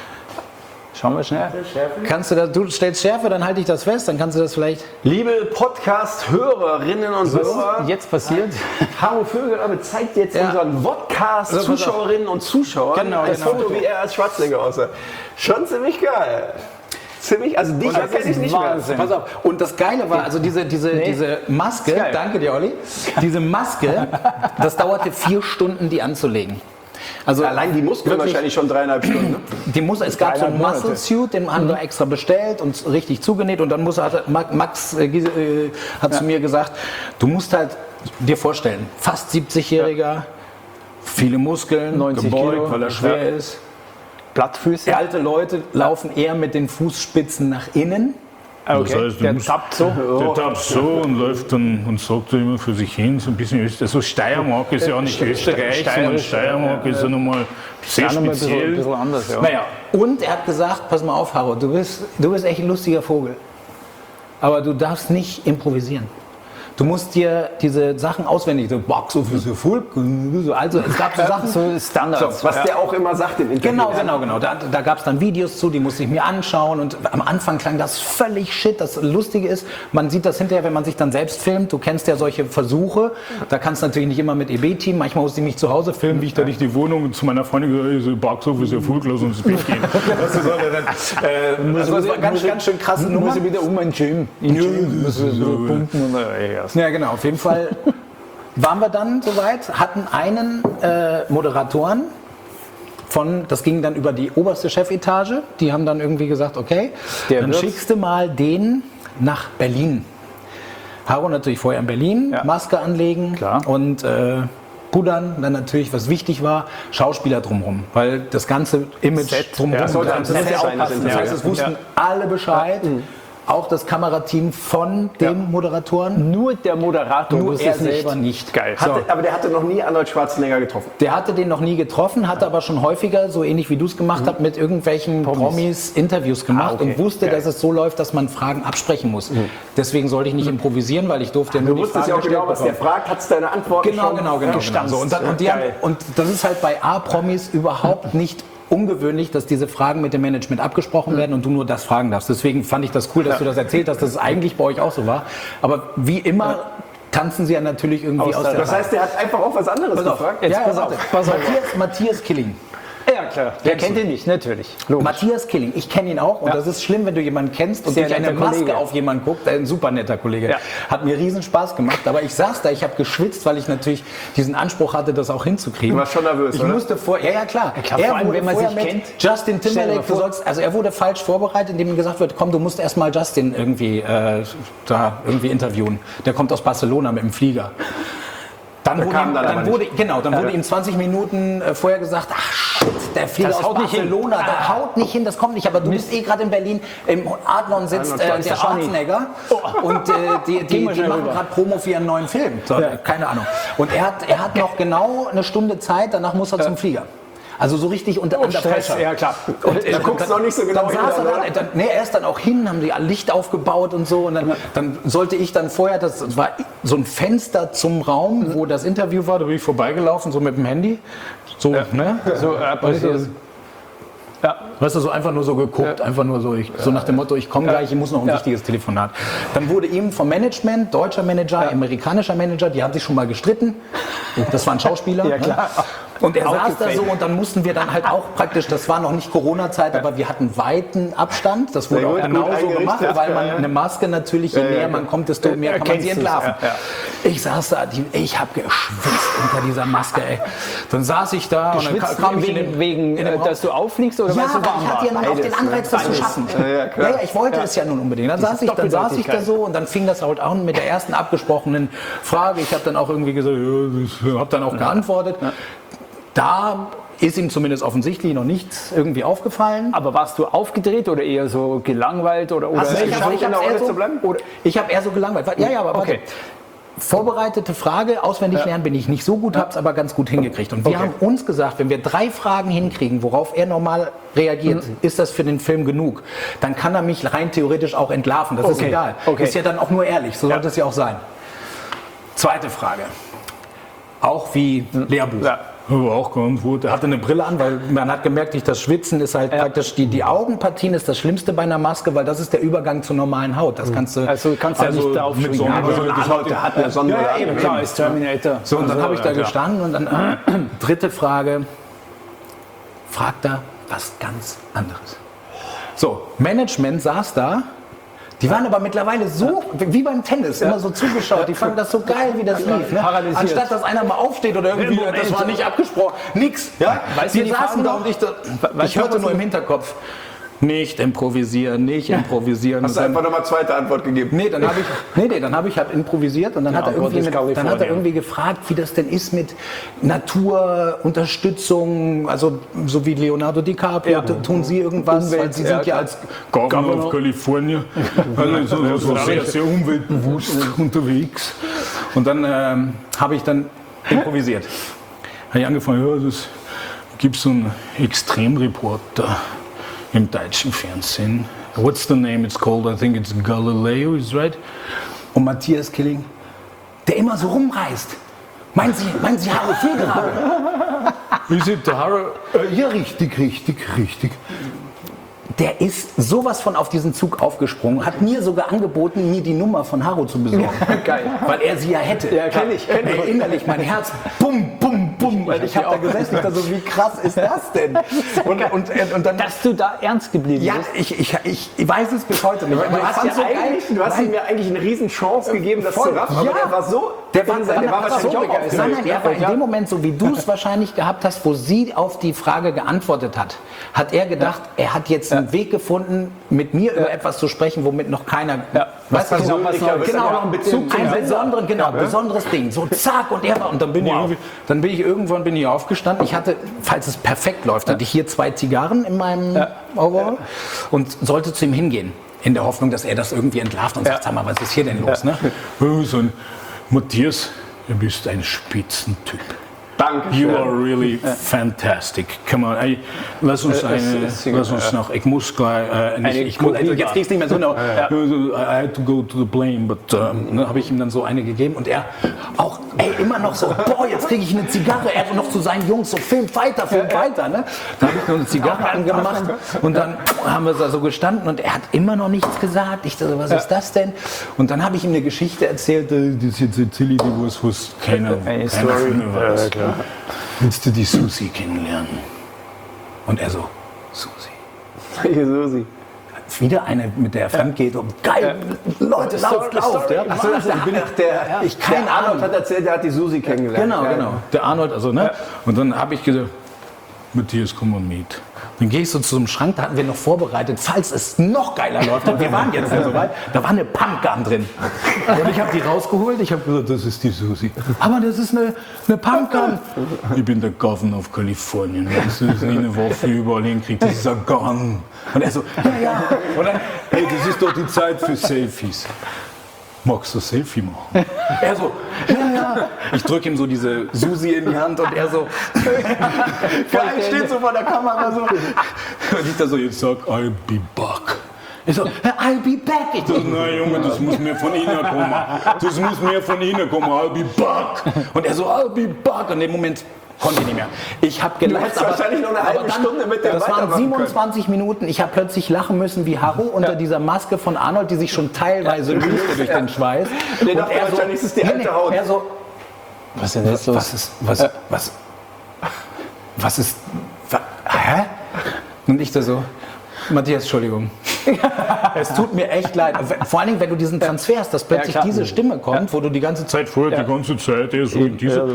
Schauen wir schnell. Du stellst Schärfe, dann halte ich das fest, dann kannst du das vielleicht... Liebe Podcast-Hörerinnen und Hörer, Jetzt passiert. Haro Vögel zeigt jetzt unseren Podcast-Zuschauerinnen und Zuschauern das Foto, wie er als Schwarzenegger aussah. Schon ziemlich geil. Also dich kenne ich nicht mehr. Pass auf. Und das Geile war, also diese Maske, danke dir Olli, diese Maske, das dauerte 4 Stunden, die anzulegen. Also allein die Muskeln wahrscheinlich schon 3,5 Stunden. Ne? Es gab so einen Muscle Suit, den haben wir extra bestellt und richtig zugenäht. Und dann Max hat zu mir gesagt, du musst halt dir vorstellen, fast 70-Jähriger, viele Muskeln, 90 gebeugt, Kilo, weil er schwer ist. Plattfüße. Alte Leute laufen eher mit den Fußspitzen nach innen. Das heißt, der tappt so. Der tappt so und läuft dann und sagt so immer für sich hin, so ein bisschen Österreich. Also Steiermark ist ja auch nicht Österreich, sondern Steiermark ist ja nochmal sehr speziell. Ein bisschen anders, ja. Naja, und er hat gesagt, pass mal auf, Haro, du bist echt ein lustiger Vogel. Aber du darfst nicht improvisieren. Du musst dir diese Sachen auswendig, so Box Office Erfolg, also es gab so Sachen, so Standards. Was der auch immer sagt im Interview. Genau. Da gab es dann Videos zu, die musste ich mir anschauen und am Anfang klang das völlig shit. Das Lustige ist, man sieht das hinterher, wenn man sich dann selbst filmt. Du kennst ja solche Versuche. Da kannst du natürlich nicht immer mit EB-Team. Manchmal musste ich mich zu Hause filmen, wie ich da durch die Wohnung zu meiner Freundin gesagt habe, Box Office Erfolg, lass uns Bild gehen. Das war eine ganz schön krasse Nummer. Muss ich wieder um ein Gym. Pumpen und ja, genau. Auf jeden Fall waren wir dann soweit, hatten einen Moderatoren das ging dann über die oberste Chefetage. Die haben dann irgendwie gesagt, okay, dann schickst du mal den nach Berlin. Haro natürlich vorher in Berlin, Maske anlegen und pudern, dann natürlich, was wichtig war, Schauspieler drumherum, weil das ganze Image drumherum, das heißt, es wussten alle Bescheid. Auch das Kamerateam von dem Moderatoren. Nur der Moderator, nur er selber nicht. Geil. Aber der hatte noch nie Arnold Schwarzenegger getroffen. Der hatte den noch nie getroffen, hatte aber schon häufiger, so ähnlich wie du es gemacht hast, mit irgendwelchen Promis Interviews gemacht und wusste, dass es so läuft, dass man Fragen absprechen muss. Deswegen sollte ich nicht improvisieren, weil ich durfte nur die Fragen ja auch genau, was der fragt, hat es deine Antwort Genau. So. Und das ist halt bei A-Promis überhaupt nicht ungewöhnlich, dass diese Fragen mit dem Management abgesprochen werden und du nur das fragen darfst. Deswegen fand ich das cool, dass du das erzählt hast, dass es eigentlich bei euch auch so war. Aber wie immer tanzen sie ja natürlich irgendwie aus der Das heißt, der hat einfach auch was anderes gefragt? Pass auf. Matthias Killing. Ja, klar. Wer kennt ihn nicht? Natürlich. Logisch. Matthias Killing, ich kenne ihn auch und das ist schlimm, wenn du jemanden kennst und durch eine Maske auf jemanden guckt. Ein super netter Kollege. Ja. Hat mir riesen Spaß gemacht, aber ich saß da, ich habe geschwitzt, weil ich natürlich diesen Anspruch hatte, das auch hinzukriegen. Du warst schon nervös, oder? Musste klar. Vor allem, wenn man sich kennt. Justin Timberlake, er wurde falsch vorbereitet, indem ihm gesagt wird, komm, du musst erstmal Justin irgendwie interviewen. Der kommt aus Barcelona mit dem Flieger. Dann wurde ihm 20 Minuten vorher gesagt, ach shit, der Flieger aus Barcelona, der haut nicht hin, das kommt nicht. Aber du bist gerade in Berlin, im Adlon sitzt der Schwarzenegger und die machen gerade Promo für ihren neuen Film. So, keine Ahnung. Und er hat noch genau eine Stunde Zeit, danach muss er zum Flieger. Also so richtig unter Pressure. Ja, klar. Und da guckst du noch nicht so genau hin. Er ist dann auch hin, haben die Licht aufgebaut und so. Und dann sollte ich dann vorher, das war so ein Fenster zum Raum, wo das Interview war, da bin ich vorbeigelaufen, so mit dem Handy. So, ne? Ja. Weißt du, so einfach nur so geguckt, einfach nur so, so nach dem Motto, ich komme gleich, ich muss noch ein wichtiges Telefonat. Dann wurde ihm vom Management, deutscher Manager, amerikanischer Manager, die haben sich schon mal gestritten. Das war ein Schauspieler. Ja, klar. Und er Auch saß da gefaked. so und dann mussten wir dann halt auch praktisch, das war noch nicht Corona-Zeit, aber wir hatten weiten Abstand. Das wurde Sehr auch gut, genauso gut gemacht, eingerichtet. weil man eine Maske natürlich, je näher man kommt, desto mehr kann man sie Erkennst du's, entlarven. ja. Ich saß da, ich habe geschwitzt unter dieser Maske, ey. Dann saß ich da und dann kam ich wegen dass du auffliegst oder ja, weil es so aber warm ich hatte ja war? nun auch den Anreiz, das zu Beides. schaffen. Ja, klar. Ja, ich wollte es ja nun unbedingt. Dann saß ich da so und dann fing das halt an mit der ersten abgesprochenen Frage. Ich habe dann auch irgendwie gesagt, ja, habe dann auch geantwortet. Da ist ihm zumindest offensichtlich noch nichts irgendwie aufgefallen. Aber warst du aufgedreht oder eher so gelangweilt? Oder Hast du es Ich geschafft, hab's in der eher Rolle so- zu bleiben? Ich habe eher so gelangweilt. Ja, aber warte. Okay. Vorbereitete Frage, auswendig lernen bin ich nicht so gut, habe es aber ganz gut hingekriegt. Und wir haben uns gesagt, wenn wir 3 Fragen hinkriegen, worauf er normal reagiert, ist das für den Film genug. Dann kann er mich rein theoretisch auch entlarven, das ist Okay. egal. Okay. Ist ja dann auch nur ehrlich, so sollte es ja auch sein. Zweite Frage. Auch wie Lehrbuch. Ja. Aber auch geantwortet. Er hatte eine Brille an, weil man hat gemerkt, das Schwitzen ist halt praktisch, die Augenpartien ist das Schlimmste bei einer Maske, weil das ist der Übergang zur normalen Haut. Das kannst du Also du kannst ja nicht drauf mit schwingen. Sonne- Aber So eine Anwalt, der hat eine Sonne. ja, eben, klar, ist Terminator. So, und dann habe ich da ja, klar. gestanden und dann dritte Frage, fragt er was ganz anderes. So, Management saß da, die waren aber mittlerweile so, wie beim Tennis, immer so zugeschaut, die fanden das so geil, wie das lief. Ne? Paralysiert. Anstatt, dass einer mal aufsteht oder irgendwie, Moment. das war nicht abgesprochen, nix. Ja? Weißt du, Wir die saßen Fragen da da- und ich du, hörte was nur die- im Hinterkopf, nicht improvisieren, nicht improvisieren. Hast Und du dann- einfach nochmal zweite Antwort gegeben? Nee, dann habe ich halt improvisiert und dann hat er, Antwort irgendwie ist dann hat er Kalifornien. irgendwie gefragt, wie das denn ist mit Naturunterstützung, also so wie Leonardo DiCaprio, tun Sie irgendwas, weil Sie sind ja als Governor of California, also so sehr, sehr umweltbewusst unterwegs. und dann habe ich dann improvisiert. Habe ich angefangen, ja, das gibt so einen Extremreporter im deutschen Fernsehen. What's the name it's called? I think it's Galileo, is right? Und Matthias Killing, der immer so rumreist. Meinen Sie Harry Fehlgrabe? Is it the horror? Ja, richtig. Der ist sowas von auf diesen Zug aufgesprungen, hat mir sogar angeboten, mir die Nummer von Haro zu besorgen. Geil. Weil er sie ja hätte. Ja, kenn ich. Ey, innerlich, mein Herz, bum, bum, bum. Ich habe da gesessen, ich dachte so, wie krass ist das denn? Und dann, Dass du da ernst geblieben ja, bist. ich weiß es bis heute nicht. Aber ich fand's so geil. Du hast ihm ja eigentlich eine riesen Chance gegeben, das zu raffen, aber Ja. der war so... Der war wahrscheinlich auch aufgeregt. Nein, er war in dem Moment, so wie du es wahrscheinlich gehabt hast, wo sie auf die Frage geantwortet hat er gedacht, er hat jetzt einen Weg gefunden, mit mir über etwas zu sprechen, womit noch keiner... Ja. Weißt du, so, persönlich, aber es ist genau, auch noch ein Bezug zum ein Sender. besonderes Ding. So zack und er war... Und dann bin ich irgendwann aufgestanden. Ich hatte, falls es perfekt läuft, hatte ich hier 2 Zigarren in meinem Overall und sollte zu ihm hingehen. In der Hoffnung, dass er das irgendwie entlarvt und sagt, sag mal, was ist hier denn los? Ne? So ein Matthias, du bist ein Spitzentyp. Danke. You are really fantastic. Come on, lass uns noch. Ich muss gleich. Jetzt kriegst du nicht mehr so eine... I had to go to the plane, but Ne, habe ich ihm dann so eine gegeben und er auch immer noch so, boah, jetzt kriege ich eine Zigarre. Er noch zu seinen Jungs so, film weiter. Ne? Da habe ich nur eine Zigarre angemacht und dann haben wir da so gestanden und er hat immer noch nichts gesagt. Ich dachte, was ist das denn? Und dann habe ich ihm eine Geschichte erzählt. das ist jetzt erzähle ich dir was keiner von mir weiß. Willst du die Susi kennenlernen? Und er so, Susi. Susi. Wieder eine, mit der er fremd geht und geil, Leute, lauft. Ja. Achso, keine Ahnung. Hat erzählt, er hat die Susi kennengelernt. Genau. Der Arnold, also, ne? Und dann habe ich gesagt, Matthias, komm mal mit. dann gehe ich so zu einem Schrank, da hatten wir noch vorbereitet, falls es noch geiler läuft. Und wir waren jetzt ja soweit, da war eine Pumpgun drin. Und ich habe die rausgeholt, ich habe gesagt, das ist die Susi. Aber das ist eine Pumpgun. Ich bin der Governor of California. Wenn du eine Waffe überall hinkriegst, das ist ein Gun. Und er so, ja. Und dann, hey, das ist doch die Zeit für Selfies. Magst du ein Selfie machen? Er so, ja. Ich drücke ihm so diese Susi in die Hand und er so, geil, steht so vor der Kamera so. Und ich da so, jetzt sag, I'll be back. Ich so, I'll be back. Ich so, Nein, Junge, das muss mir von innen kommen. Das muss mir von innen kommen, I'll be back. und er so, I'll be back. Und in dem Moment konnte ich nicht mehr. Ich habe gelacht. hättest wahrscheinlich noch eine halbe Stunde mit dem Das waren weitermachen 27 Minuten. Ich habe plötzlich lachen müssen wie Harro unter dieser Maske von Arnold, die sich schon teilweise löste durch den Schweiß. Der dachte wahrscheinlich, das ist die alte Haut. Er so, Was ist denn jetzt los? was ist, hä? Und ich da so, Matthias, Entschuldigung. Es tut mir echt leid. Vor allen Dingen, wenn du diesen Transfer hast, dass plötzlich klar. diese Stimme kommt, wo du die ganze Zeit Vorher die ganze Zeit eher so in dieser.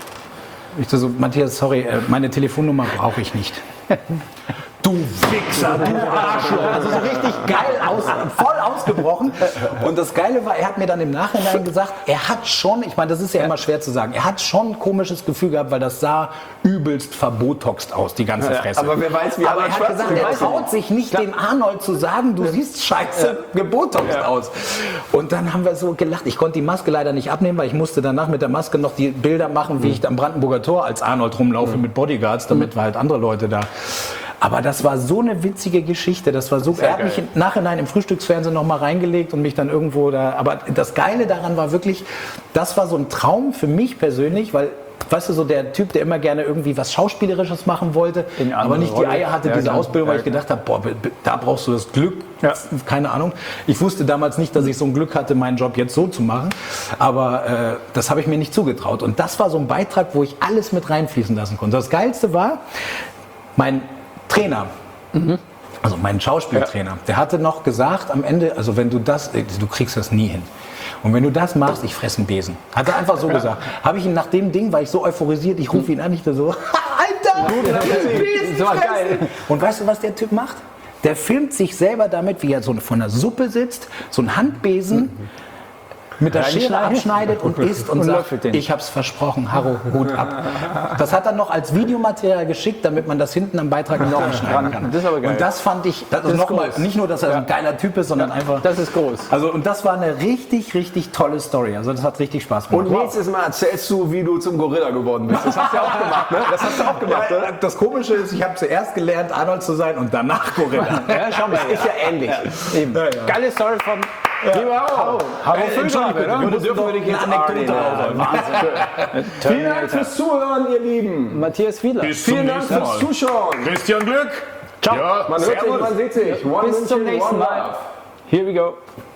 Ich so, Matthias, sorry, meine Telefonnummer brauche ich nicht. Du Wichser, du Arschloch. Also so richtig geil, voll ausgebrochen. Und das Geile war, er hat mir dann im Nachhinein gesagt, er hat schon, ich meine, das ist ja immer schwer zu sagen, er hat schon ein komisches Gefühl gehabt, weil das sah übelst verbotoxt aus, die ganze Fresse. Aber wer weiß, wie Aber Arnold er hat gesagt, er Schwarzenegger traut sich nicht, dem Arnold zu sagen, du siehst scheiße gebotoxt aus. Und dann haben wir so gelacht. Ich konnte die Maske leider nicht abnehmen, weil ich musste danach mit der Maske noch die Bilder machen, wie ich am Brandenburger Tor als Arnold rumlaufe mit Bodyguards, damit wir halt andere Leute da... Aber das war so eine witzige Geschichte. Das war so. Er hat mich im Nachhinein im Frühstücksfernsehen noch mal reingelegt und mich dann irgendwo da. Aber das Geile daran war wirklich, das war so ein Traum für mich persönlich, weil, weißt du, so der Typ, der immer gerne irgendwie was Schauspielerisches machen wollte, aber nicht die Eier hatte, diese Ausbildung, weil ich gedacht habe, boah, da brauchst du das Glück. Keine Ahnung. Ich wusste damals nicht, dass ich so ein Glück hatte, meinen Job jetzt so zu machen. Aber das habe ich mir nicht zugetraut. Und das war so ein Beitrag, wo ich alles mit reinfließen lassen konnte. Das Geilste war, mein Trainer, also mein Schauspieltrainer, der hatte noch gesagt am Ende, also wenn du du kriegst das nie hin. Und wenn du das machst, ich fresse einen Besen. Hat er einfach so gesagt. Habe ich ihn nach dem Ding, war ich so euphorisiert, ich rufe ihn an, ich da so, Alter, Besen Das war fressen. geil. Und weißt du, was der Typ macht? Der filmt sich selber damit, wie er so von der Suppe sitzt, so einen Handbesen mit der Schere abschneidet und isst und sagt, löffelt den. ich hab's versprochen, Harro, Hut ab. Das hat er noch als Videomaterial geschickt, damit man das hinten am Beitrag noch schneiden kann. Das ist aber geil. Und das fand ich, also ist nochmal, groß. nicht nur, dass er so ein geiler Typ ist, sondern einfach... Das ist groß. Also, und das war eine richtig, richtig tolle Story. Also das hat richtig Spaß gemacht. Und nächstes Mal erzählst du, wie du zum Gorilla geworden bist. Das hast du ja auch gemacht, ne? Das hast du auch gemacht, oder? Das Komische ist, ich habe zuerst gelernt, Arnold zu sein und danach Gorilla. Ja, schau mal. Ist ja ähnlich. Eben. Geile Story von lieber Harro. Harro Füllgrabe, Dürfen wir dich jetzt eine Anekdote Wahnsinn. Vielen Dank fürs Zuhören, ihr Lieben. Matthias Fiedler. Bis zum Vielen Dank nächsten fürs Mal. Zuschauen. Christian Glück. Ciao. Ja, Man hört sich, servus. man sieht sich. One Bis zum München, nächsten one Mal. love. Here we go.